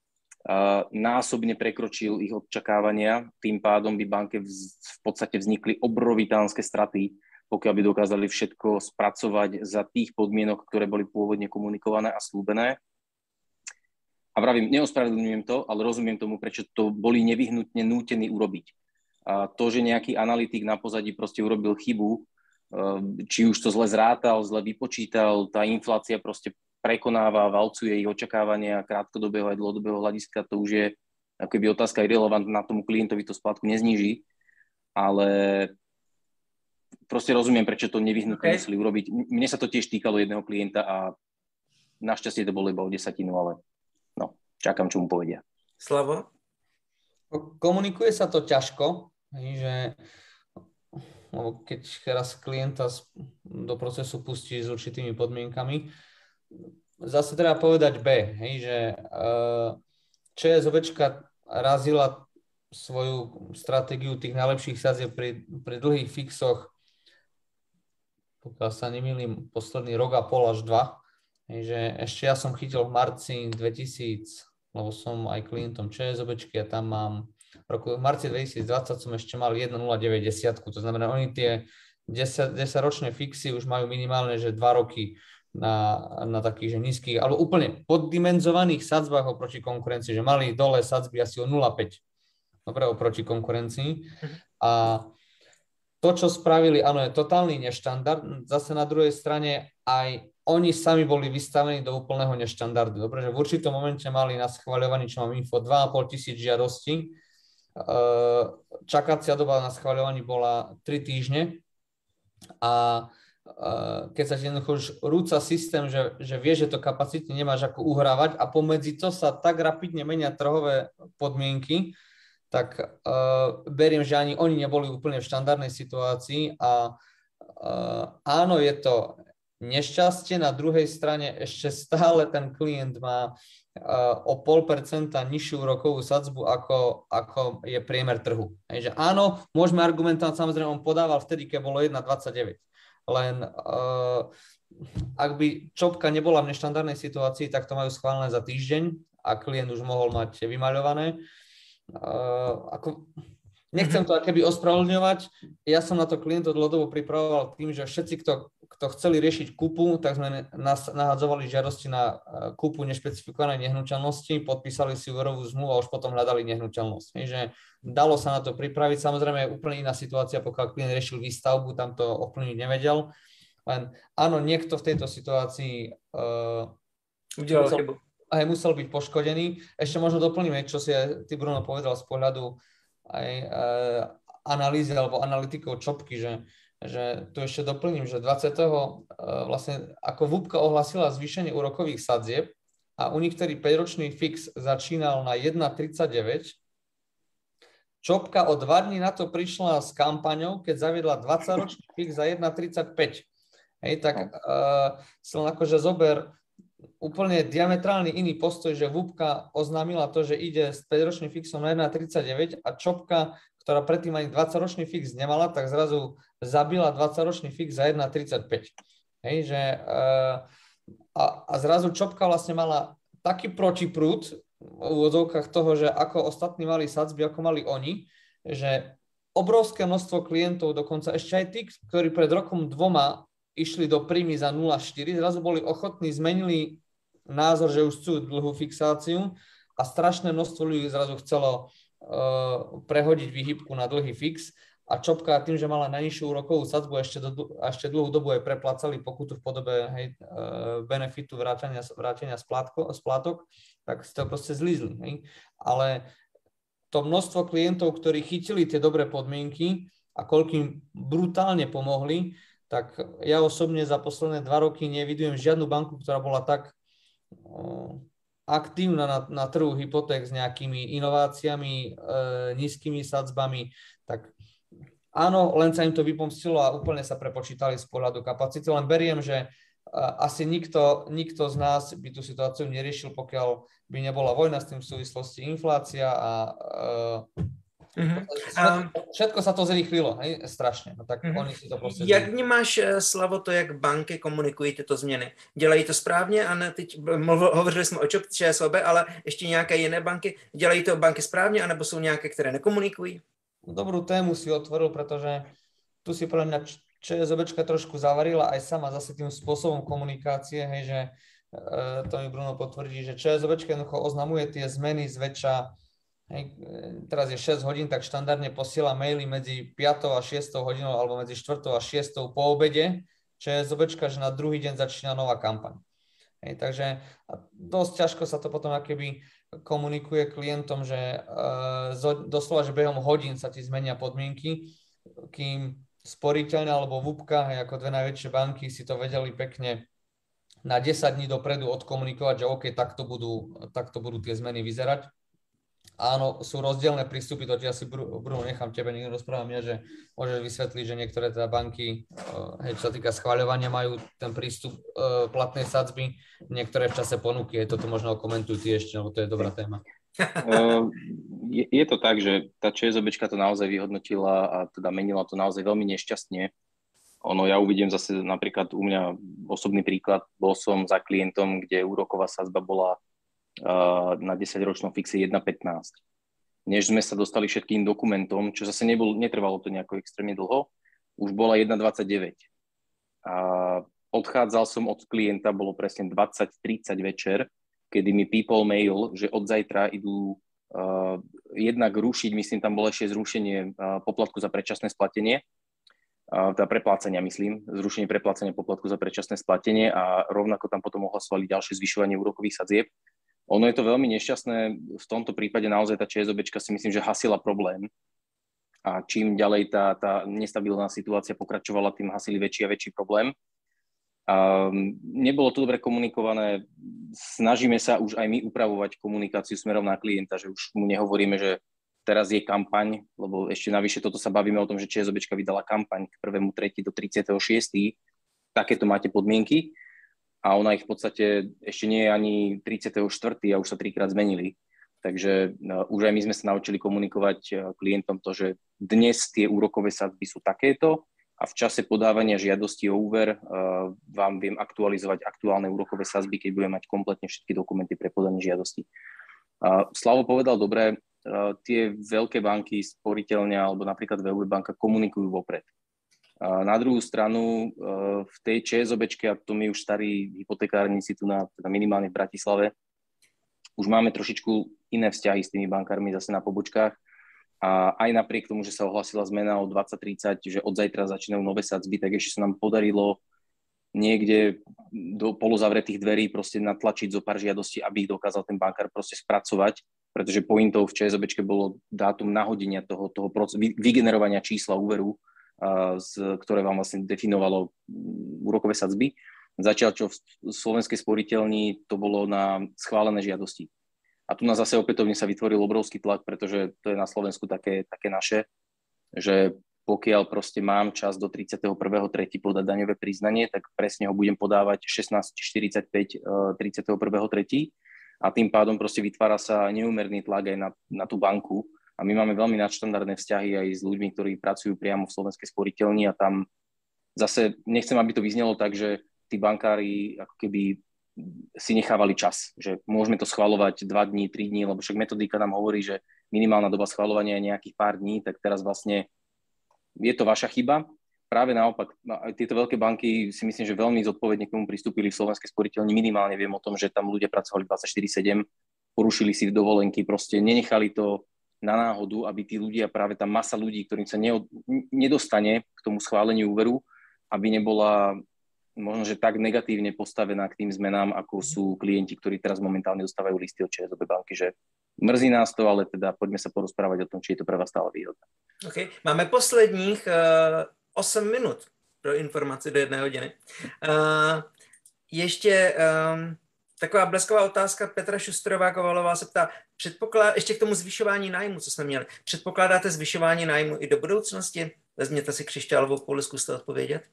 Násobne prekročil ich očakávania, tým pádom by banke v podstate vznikli obrovitánske straty, pokiaľ by dokázali všetko spracovať za tých podmienok, ktoré boli pôvodne komunikované a slúbené. A vravím, neospravedlňujem to, ale rozumiem tomu, prečo to boli nevyhnutne nútení urobiť. A to, že nejaký analytik na pozadí proste urobil chybu, či už to zle zrátal, zle vypočítal, tá inflácia proste prekonáva, valcuje ich očakávania krátkodobého aj dlhodobého hľadiska, to už je ako keby otázka irelevantná, tomu klientovi to splátku nezníži, ale proste rozumiem, prečo to nevyhnutne okay. museli urobiť. Mne sa to tiež týkalo jedného klienta a našťastie to bolo iba o desatinu, ale no, čakám, čo mu povedia. Slavo? Komunikuje sa to ťažko, že keď raz klienta do procesu pustí s určitými podmienkami. Zase treba povedať B, hej, že ČSOBčka razila svoju stratégiu tých najlepších sadzieb pri, pri dlhých fixoch, pokiaľ sa nemýlim, posledný rok a pol až dva. Hej, že ešte ja som chytil v marci dvetisíc, lebo som aj klientom ČSOBčky a tam mám v roku v marci dvetisícdvadsať som ešte mal jeden celá nula deväť, to znamená, oni tie desaťročné fixy už majú minimálne, že dva roky na, na takých, že nízkych, alebo úplne poddimenzovaných sadzbách oproti konkurencii, že mali dole sadzby asi o nula celá päť, dobre, oproti konkurencii. A to, čo spravili, áno, je totálny neštandard, zase na druhej strane aj oni sami boli vystavení do úplného neštandardu, dobre, že v určitom momente mali na schvaľovaní, čo mám info, dva a pol tisíc žiadostí. Čakacia doba na schvaľovaní bola tri týždne a keď sa ti jednoducho už rúca systém, že, že vieš, že to kapacitne nemáš ako uhrávať a pomedzi to sa tak rapidne menia trhové podmienky, tak uh, beriem, že ani oni neboli úplne v štandardnej situácii a uh, áno, je to nešťastie, na druhej strane ešte stále ten klient má o pol percenta nižšiu úrokovú sadzbu, ako, ako je priemer trhu. Takže áno, môžeme argumentovať, samozrejme, on podával vtedy, keď bolo jedna celá dvadsaťdeväť. Len uh, ak by čopka nebola v neštandardnej situácii, tak to majú schválené za týždeň a klient už mohol mať vymaľované. Uh, ako, nechcem to akéby ospravedlňovať. Ja som na to klientov dlhodobo pripravoval tým, že všetci, kto kto chceli riešiť kúpu, tak sme nahadzovali žiadosti na kúpu nešpecifikovanej nehnuteľnosti, podpísali si úverovú zmluvu a už potom hľadali nehnuteľnosť. Takže dalo sa na to pripraviť. Samozrejme je úplne iná situácia, pokiaľ klient riešil výstavbu, tam to ovplyvniť nevedel. Len áno, niekto v tejto situácii uh, musel, aj musel byť poškodený. Ešte možno doplníme, čo si aj ty, Bruno, povedal z pohľadu aj uh, analýzy alebo analytikov čopky, že že tu ešte doplním, že dvadsiateho vlastne ako VÚBka ohlasila zvýšenie úrokových sadzieb a u nich, ktorý päťročný fix začínal na jeden celá tridsaťdeväť, čopka o dva dní na to prišla s kampaňou, keď zaviedla dvadsaťročný fix za jeden celá tridsaťpäť. Hej, tak uh, som akože zober úplne diametrálny iný postoj, že VÚBka oznámila to, že ide s päťročným fixom na jeden celá tridsaťdeväť a čopka, ktorá predtým ani dvadsaťročný fix nemala, tak zrazu zabila dvadsaťročný fix za jeden celá tridsaťpäť. Hej, že, uh, a, a zrazu čopka vlastne mala taký protiprúd v úvodzovkách toho, že ako ostatní mali sadzby, ako mali oni, že obrovské množstvo klientov, dokonca ešte aj tí, ktorí pred rokom dvoma išli do príjmy za nula celá štyri, zrazu boli ochotní, zmenili názor, že už chcú dlhú fixáciu a strašné množstvo ľudí zrazu chcelo uh, prehodiť výhybku na dlhý fix a Čopka tým, že mala najnižšiu úrokovú sadzbu a ešte, do, ešte dlhú dobu aj preplácali pokutu v podobe hej, uh, benefitu vrátenia, vrátenia splátko, splátok, tak si to proste zlízli. Hej. Ale to množstvo klientov, ktorí chytili tie dobré podmienky a koľkým brutálne pomohli, tak ja osobne za posledné dva roky nevidujem žiadnu banku, ktorá bola tak uh, aktívna na, na trhu hypoték s nejakými inováciami, e, nízkymi sadzbami, tak áno, len sa im to vypomstilo a úplne sa prepočítali z pohľadu kapacity, len beriem, že uh, asi nikto, nikto z nás by tú situáciu neriešil, pokiaľ by nebola vojna s tým v súvislosti, inflácia a uh, Mm-hmm. Všetko, všetko sa to zrýchlilo, hej, strašně. No tak mm-hmm. oni si to prostě... Jak vnímáš, Slavo, to, jak banky komunikují tyto změny? Dělají to správně? A ne, teď mluvil, hovořili jsme o ČSOB, ale ještě nějaké jiné banky. Dělají to banky správně, anebo jsou nějaké, které nekomunikují? Dobrú tému si otvoril, pretože tu si podľa mňa ČSOBčka trošku zavarila aj sama zase tým spôsobom komunikácie, hej, že e, to mi Bruno potvrdí, že ČSOBčka jednoducho oznamuje tie zmeny zväčša. Hej, teraz je šesť hodín, tak štandardne posiela maily medzi piatou a šiestou hodinou alebo medzi štvrtou a šiestou po obede ČSOBčka, že na druhý deň začína nová kampaň. Hej, takže dosť ťažko sa to potom akoby komunikuje klientom, že uh, doslova, že behom hodín sa ti zmenia podmienky, kým Sporiteľne alebo VÚBka, hej, ako dve najväčšie banky, si to vedeli pekne na desať dní dopredu odkomunikovať, že OK, takto budú, takto budú tie zmeny vyzerať. Áno, sú rozdielne prístupy, to ti asi, Bruno, nechám tebe, niekto rozprávam ja, že môžeš vysvetliť, že niektoré teda banky, hej, čo sa týka schvaľovania, majú ten prístup uh, platnej sadzby, niektoré v čase ponuky, je toto možno komentuj ty ešte, lebo to je dobrá téma. Uh, je, je to tak, že tá ČSOBčka to naozaj vyhodnotila a teda menila to naozaj veľmi nešťastne. Ono, ja uvidím zase napríklad u mňa osobný príklad, bol som za klientom, kde úroková sadzba bola na desaťročnom fixe jedna pätnásť. Než sme sa dostali všetkým dokumentom, čo zase nebol, netrvalo to nejako extrémne dlho, už bola jedna dvadsaťdeväť. A odchádzal som od klienta, bolo presne dvadsať tridsať večer, kedy mi people mail, že od zajtra idú uh, jednak rušiť, myslím, tam bolo ešte zrušenie uh, poplatku za predčasné splatenie, uh, teda preplácania, myslím, zrušenie preplácania poplatku za predčasné splatenie a rovnako tam potom ohlasovali ďalšie zvyšovanie úrokových sadzieb. Ono je to veľmi nešťastné, v tomto prípade naozaj tá ČSOBčka si myslím, že hasila problém a čím ďalej tá, tá nestabilná situácia pokračovala, tým hasili väčší a väčší problém. Um, nebolo to dobre komunikované, snažíme sa už aj my upravovať komunikáciu smerom na klienta, že už mu nehovoríme, že teraz je kampaň, lebo ešte navyše toto sa bavíme o tom, že ČSOBčka vydala kampaň k prvého tretieho do tridsiateho šiesteho Takéto máte podmienky. A ona ich v podstate ešte nie je ani tridsiateho štvrtého a už sa trikrát zmenili. Takže uh, už aj my sme sa naučili komunikovať uh, klientom to, že dnes tie úrokové sadzby sú takéto a v čase podávania žiadosti o úver uh, vám viem aktualizovať aktuálne úrokové sadzby, keď budem mať kompletne všetky dokumenty pre podanie žiadosti. Uh, Slavo povedal dobre, uh, tie veľké banky, Sporiteľne alebo napríklad vé ú bé banka komunikujú vopred. Na druhú stranu v tej ČSOBčke, a to my už starí hypotekárnici tu na, teda minimálne v Bratislave, už máme trošičku iné vzťahy s tými bankármi zase na pobočkách a aj napriek tomu, že sa ohlasila zmena o dvadsať tridsať, že od zajtra začínajú nové sadzby, tak ešte sa nám podarilo niekde do polozavretých dverí proste natlačiť zo pár žiadostí, aby ich dokázal ten bankár proste spracovať, pretože pointou v ČSOBčke bolo dátum nahodenia toho, toho proces, vygenerovania čísla úveru, Z, ktoré vám vlastne definovalo úrokové sadzby. Zatiaľ, čo v Slovenskej sporiteľni to bolo na schválené žiadosti. A tu nás zase opätovne sa vytvoril obrovský tlak, pretože to je na Slovensku také, také naše, že pokiaľ proste mám čas do tridsiateho prvého tretieho podať daňové priznanie, tak presne ho budem podávať šestnásť štyridsaťpäť tridsiateho prvého tretieho a tým pádom proste vytvára sa neúmerný tlak aj na, na tú banku. A my máme veľmi nadštandardné vzťahy aj s ľuďmi, ktorí pracujú priamo v Slovenskej sporiteľni a tam zase nechcem, aby to vyznelo tak, že tí bankári ako keby si nechávali čas, že môžeme to schvaľovať dva dní, tri dní, lebo však metodika nám hovorí, že minimálna doba schvaľovania je nejakých pár dní, tak teraz vlastne je to vaša chyba, práve naopak, tieto veľké banky si myslím, že veľmi zodpovedne k tomu pristúpili v Slovenskej sporiteľni. Minimálne viem o tom, že tam ľudia pracovali dvadsaťštyri sedem, porušili si dovolenky, proste nenechali to na náhodu, aby tí ľudia, práve tá masa ľudí, ktorým sa neod, nedostane k tomu schváleniu úveru, aby nebola možno, že tak negatívne postavená k tým zmenám, ako sú klienti, ktorí teraz momentálne dostávajú listy od ČSOB banky, že mrzí nás to, ale teda poďme sa porozprávať o tom, či je to pre vás stále výhodné. OK, máme posledních uh, osm minut pro informaci do jedné hodiny. Uh, ještě um, taková blesková otázka. Petra Šustrová-Kovalová se ptá, předpokládá, ještě k tomu zvyšování nájmu, co jsme měli. Předpokládáte zvyšování nájmu i do budoucnosti? Vezměte si křišťálovou kouli, zkuste odpovědět.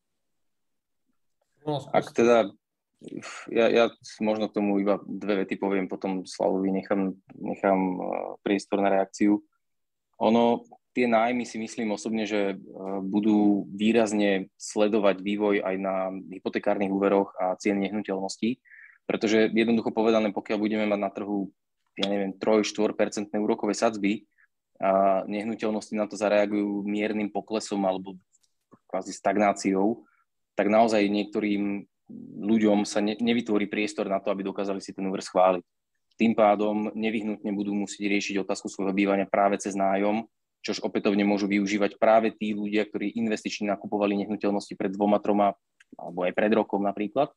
Ak teda, ja, ja možno k tomu iba dve vety poviem, potom Slavovi nechám, nechám priestor na reakciu. Ono, tie nájmy si myslím osobne, že budú výrazne sledovať vývoj aj na hypotekárnych úveroch a cien nehnuteľností, pretože jednoducho povedané, pokiaľ budeme mať na trhu, ja neviem, tri až štyri percentné úrokové sadzby a nehnuteľnosti na to zareagujú miernym poklesom alebo kvázi stagnáciou, tak naozaj niektorým ľuďom sa ne, nevytvorí priestor na to, aby dokázali si ten úver schváliť. Tým pádom nevyhnutne budú musieť riešiť otázku svojho bývania práve cez nájom, čož opätovne môžu využívať práve tí ľudia, ktorí investične nakupovali nehnuteľnosti pred dvoma, troma, alebo aj pred rokom napríklad.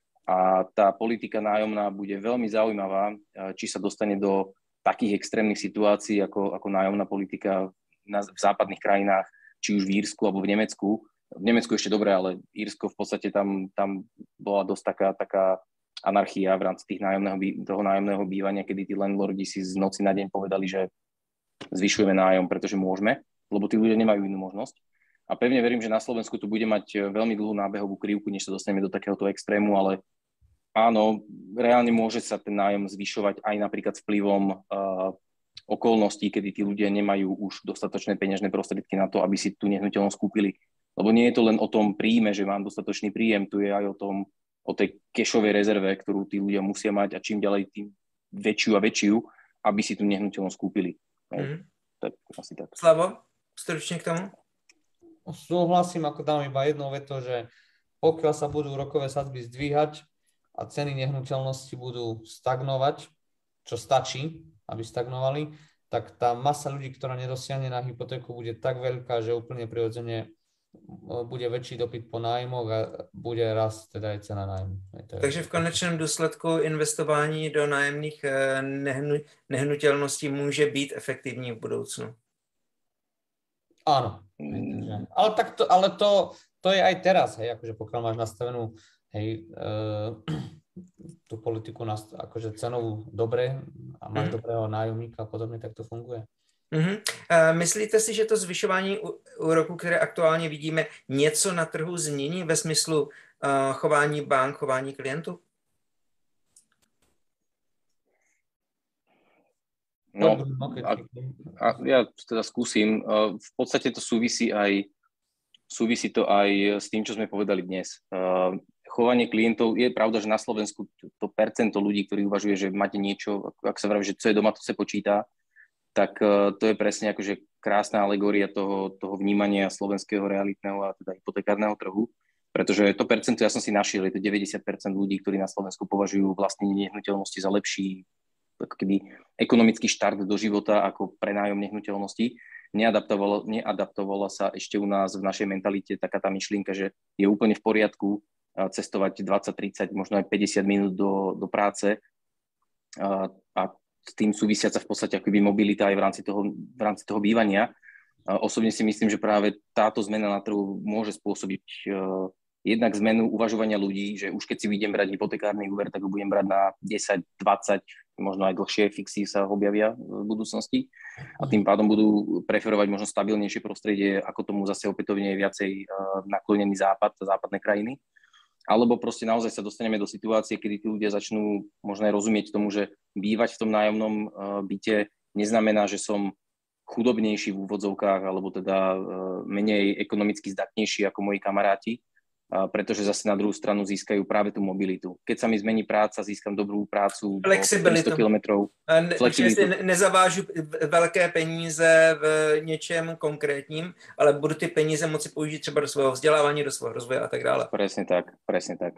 A tá politika nájomná bude veľmi zaujímavá, či sa dostane do takých extrémnych situácií, ako, ako nájomná politika na, v západných krajinách, či už v Írsku alebo v Nemecku. V Nemecku ešte dobre, ale Írsko v podstate tam, tam bola dosť taká, taká anarchia v rámci tých nájomného, toho nájomného bývania, kedy tí landlordi si z noci na deň povedali, že zvyšujeme nájom, pretože môžeme, lebo tí ľudia nemajú inú možnosť. A pevne verím, že na Slovensku tu bude mať veľmi dlhú nábehovú krivku, než sa dostaneme do takéhoto extrému, ale áno, reálne môže sa ten nájom zvyšovať aj napríklad vplyvom uh, okolností, kedy tí ľudia nemajú už dostatočné peňažné prostriedky na to, aby si tú nehnuteľnosť kúpili. Lebo nie je to len o tom príjme, že mám dostatočný príjem, tu je aj o tom, o tej cashovej rezerve, ktorú tí ľudia musia mať a čím ďalej, tým väčšiu a väčšiu, aby si tú nehnuteľnosť kúpili. Mm. Tak, asi tak. Slavo, stručne k tomu? Súhlasím, ako dám iba jednou vetou, že pokiaľ sa budú rokové sadzby zdvíhať a ceny nehnuteľnosti budú stagnovať, čo stačí, aby stagnovali, tak tá masa ľudí, ktorá nedosiahne na hypotéku, bude tak veľká, že úplne prirodzene bude väčší dopyt po nájmoch a bude rast teda aj cena nájmu. Takže v konečném důsledku investování do nájemných nehnu, nehnuteľností môže byť efektívní v budoucnu. Áno. Mm. Ale, tak to, ale to, to je aj teraz, hej, akože pokiaľ máš nastavenú hej, uh, tú politiku na, akože cenovú dobre a máš mm. dobrého nájomníka a podobne, tak to funguje. Mm-hmm. Uh, myslíte si, že to zvyšování úroku, které aktuálně vidíme, něco na trhu změní ve smyslu uh, chování bank, chování klientů? No, a, a ja teda skúsim. Uh, v podstate to súvisí aj, súvisí to aj s tým, čo sme povedali dnes. Uh, chovanie klientov, je pravda, že na Slovensku to percento ľudí, ktorí uvažuje, že máte niečo, ak sa vraví, že co je doma, to sa počíta, tak to je presne akože krásna alegória toho, toho vnímania slovenského realitného a teda hypotekárneho trhu, pretože to percento, ja som si našiel, je to deväťdesiat percent ľudí, ktorí na Slovensku považujú vlastnenie nehnuteľnosti za lepší ako keby ekonomický štart do života ako prenájom nehnuteľnosti. Neadaptovalo, neadaptovala sa ešte u nás v našej mentalite taká tá myšlienka, že je úplne v poriadku cestovať dvadsať, tridsať, možno aj päťdesiat minút do, do práce a, a s tým súvisiaca v podstate akoby mobilita aj v rámci toho, v rámci toho bývania. Osobne si myslím, že práve táto zmena na trhu môže spôsobiť uh, jednak zmenu uvažovania ľudí, že už keď si idem brať hypotekárny úver, tak ho budem brať na desať, dvadsať, možno aj dlhšie fixy sa objavia v budúcnosti a tým pádom budú preferovať možno stabilnejšie prostredie, ako tomu zase opätovne je viacej uh, naklonený západ, západné krajiny. Alebo proste naozaj sa dostaneme do situácie, kedy tí ľudia začnú možno aj rozumieť tomu, že bývať v tom nájomnom byte neznamená, že som chudobnejší v úvodzovkách alebo teda menej ekonomicky zdatnejší ako moji kamaráti, pretože zase na druhú stranu získajú práve tú mobilitu. Keď sa mi zmení práca, získam dobrú prácu, tristo kilometrov. Flexibilitu. Ne, nezavážu velké peníze v něčem konkrétním, ale budu ty peníze moci použít třeba do svého vzdělávání, do svého rozvoje a tak dále. Presne tak, presne tak.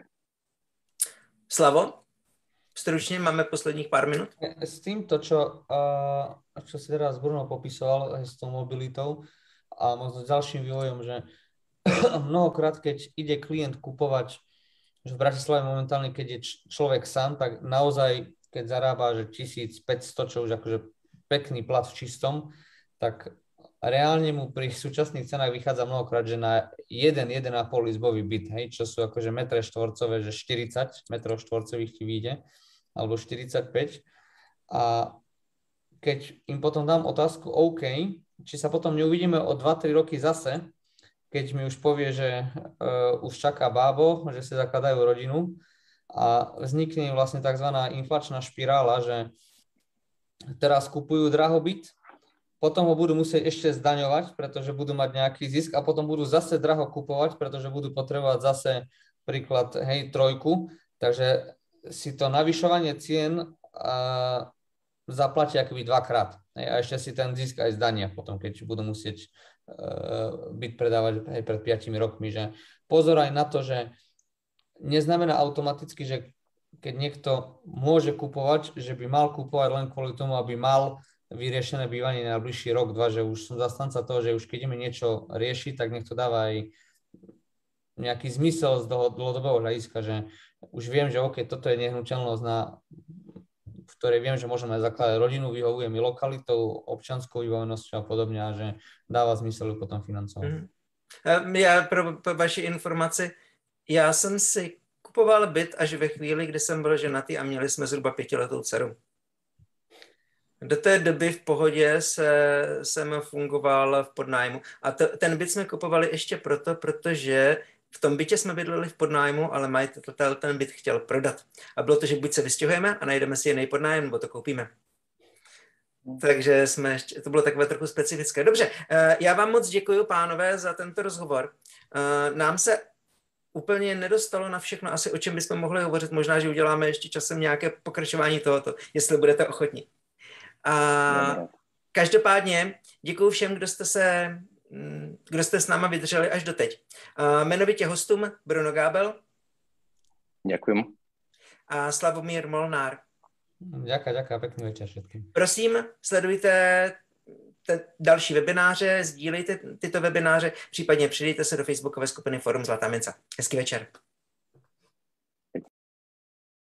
Slavo? Stručne, máme posledních pár minút. S týmto, čo, čo si teraz Bruno popisoval aj s tou mobilitou a možno s ďalším vývojom, že mnohokrát, keď ide klient kupovať, že v Bratislave momentálne, keď je človek sám, tak naozaj, keď zarába, že tisícpäťsto, čo už akože pekný plat v čistom, tak reálne mu pri súčasných cenách vychádza mnohokrát, že na jeden, jeden a pol izbový byt, hej, čo sú akože metre štvorcové, že štyridsať metrov štvorcových ti vyjde, alebo štyridsaťpäť. A keď im potom dám otázku, OK, či sa potom neuvidíme o dva tri roky zase, keď mi už povie, že uh, už čaká bábo, že si zakladajú rodinu a vznikne vlastne tzv. Inflačná špirála, že teraz kupujú drahobyt, potom ho budú musieť ešte zdaňovať, pretože budú mať nejaký zisk a potom budú zase draho kupovať, pretože budú potrebovať zase príklad, hej, trojku, takže si to navyšovanie cien uh, zaplatia akoby dvakrát. Hej, a ešte si ten zisk aj zdania potom, keď budú musieť byť predávať aj pred piatimi rokmi, že pozor aj na to, že neznamená automaticky, že keď niekto môže kupovať, že by mal kupovať len kvôli tomu, aby mal vyriešené bývanie na bližší rok, dva, že už som zastanca toho, že už keď ideme niečo riešiť, tak nech to dáva aj nejaký zmysel z dlhodobého hľadiska, že už viem, že OK, toto je nehnuteľnosť, na v ktorej viem, že môžeme zakladať rodinu, vyhovuje mi lokalitou, občanskou vybavenosťou a podobne a že dáva zmysel ju potom financovať. Mm. Já pro, pro vaši informaci, já jsem si kupoval byt až ve chvíli, kdy jsem byl ženatý a měli jsme zhruba pětiletou dceru. Do té doby v pohodě se, jsem fungoval v podnájmu a to, ten byt jsme kupovali ještě proto, protože v tom bytě jsme bydleli v podnájmu, ale majitel ten byt chtěl prodat. A bylo to, že buď se vystěhujeme a najdeme si jiný podnájem, nebo to koupíme. Takže jsme ještě, to bylo takové trochu specifické. Dobře, já vám moc děkuji, pánové, za tento rozhovor. Nám se úplně nedostalo na všechno, asi o čem bychom mohli hovořit. Možná, že uděláme ještě časem nějaké pokračování tohoto, jestli budete ochotní. A každopádně děkuji všem, kdo jste se kdo jste s náma vydrželi až doteď. Uh, jmenovitě hostům Bruno Gábel. Ďakujem. A Slavomír Molnár. Ďakujem, ďakujem, pekný večer všetkým. Prosím, sledujte te další webináře, sdílejte tyto webináře, případně přidejte se do facebookové skupiny Forum Zlatá mince. Hezký večer.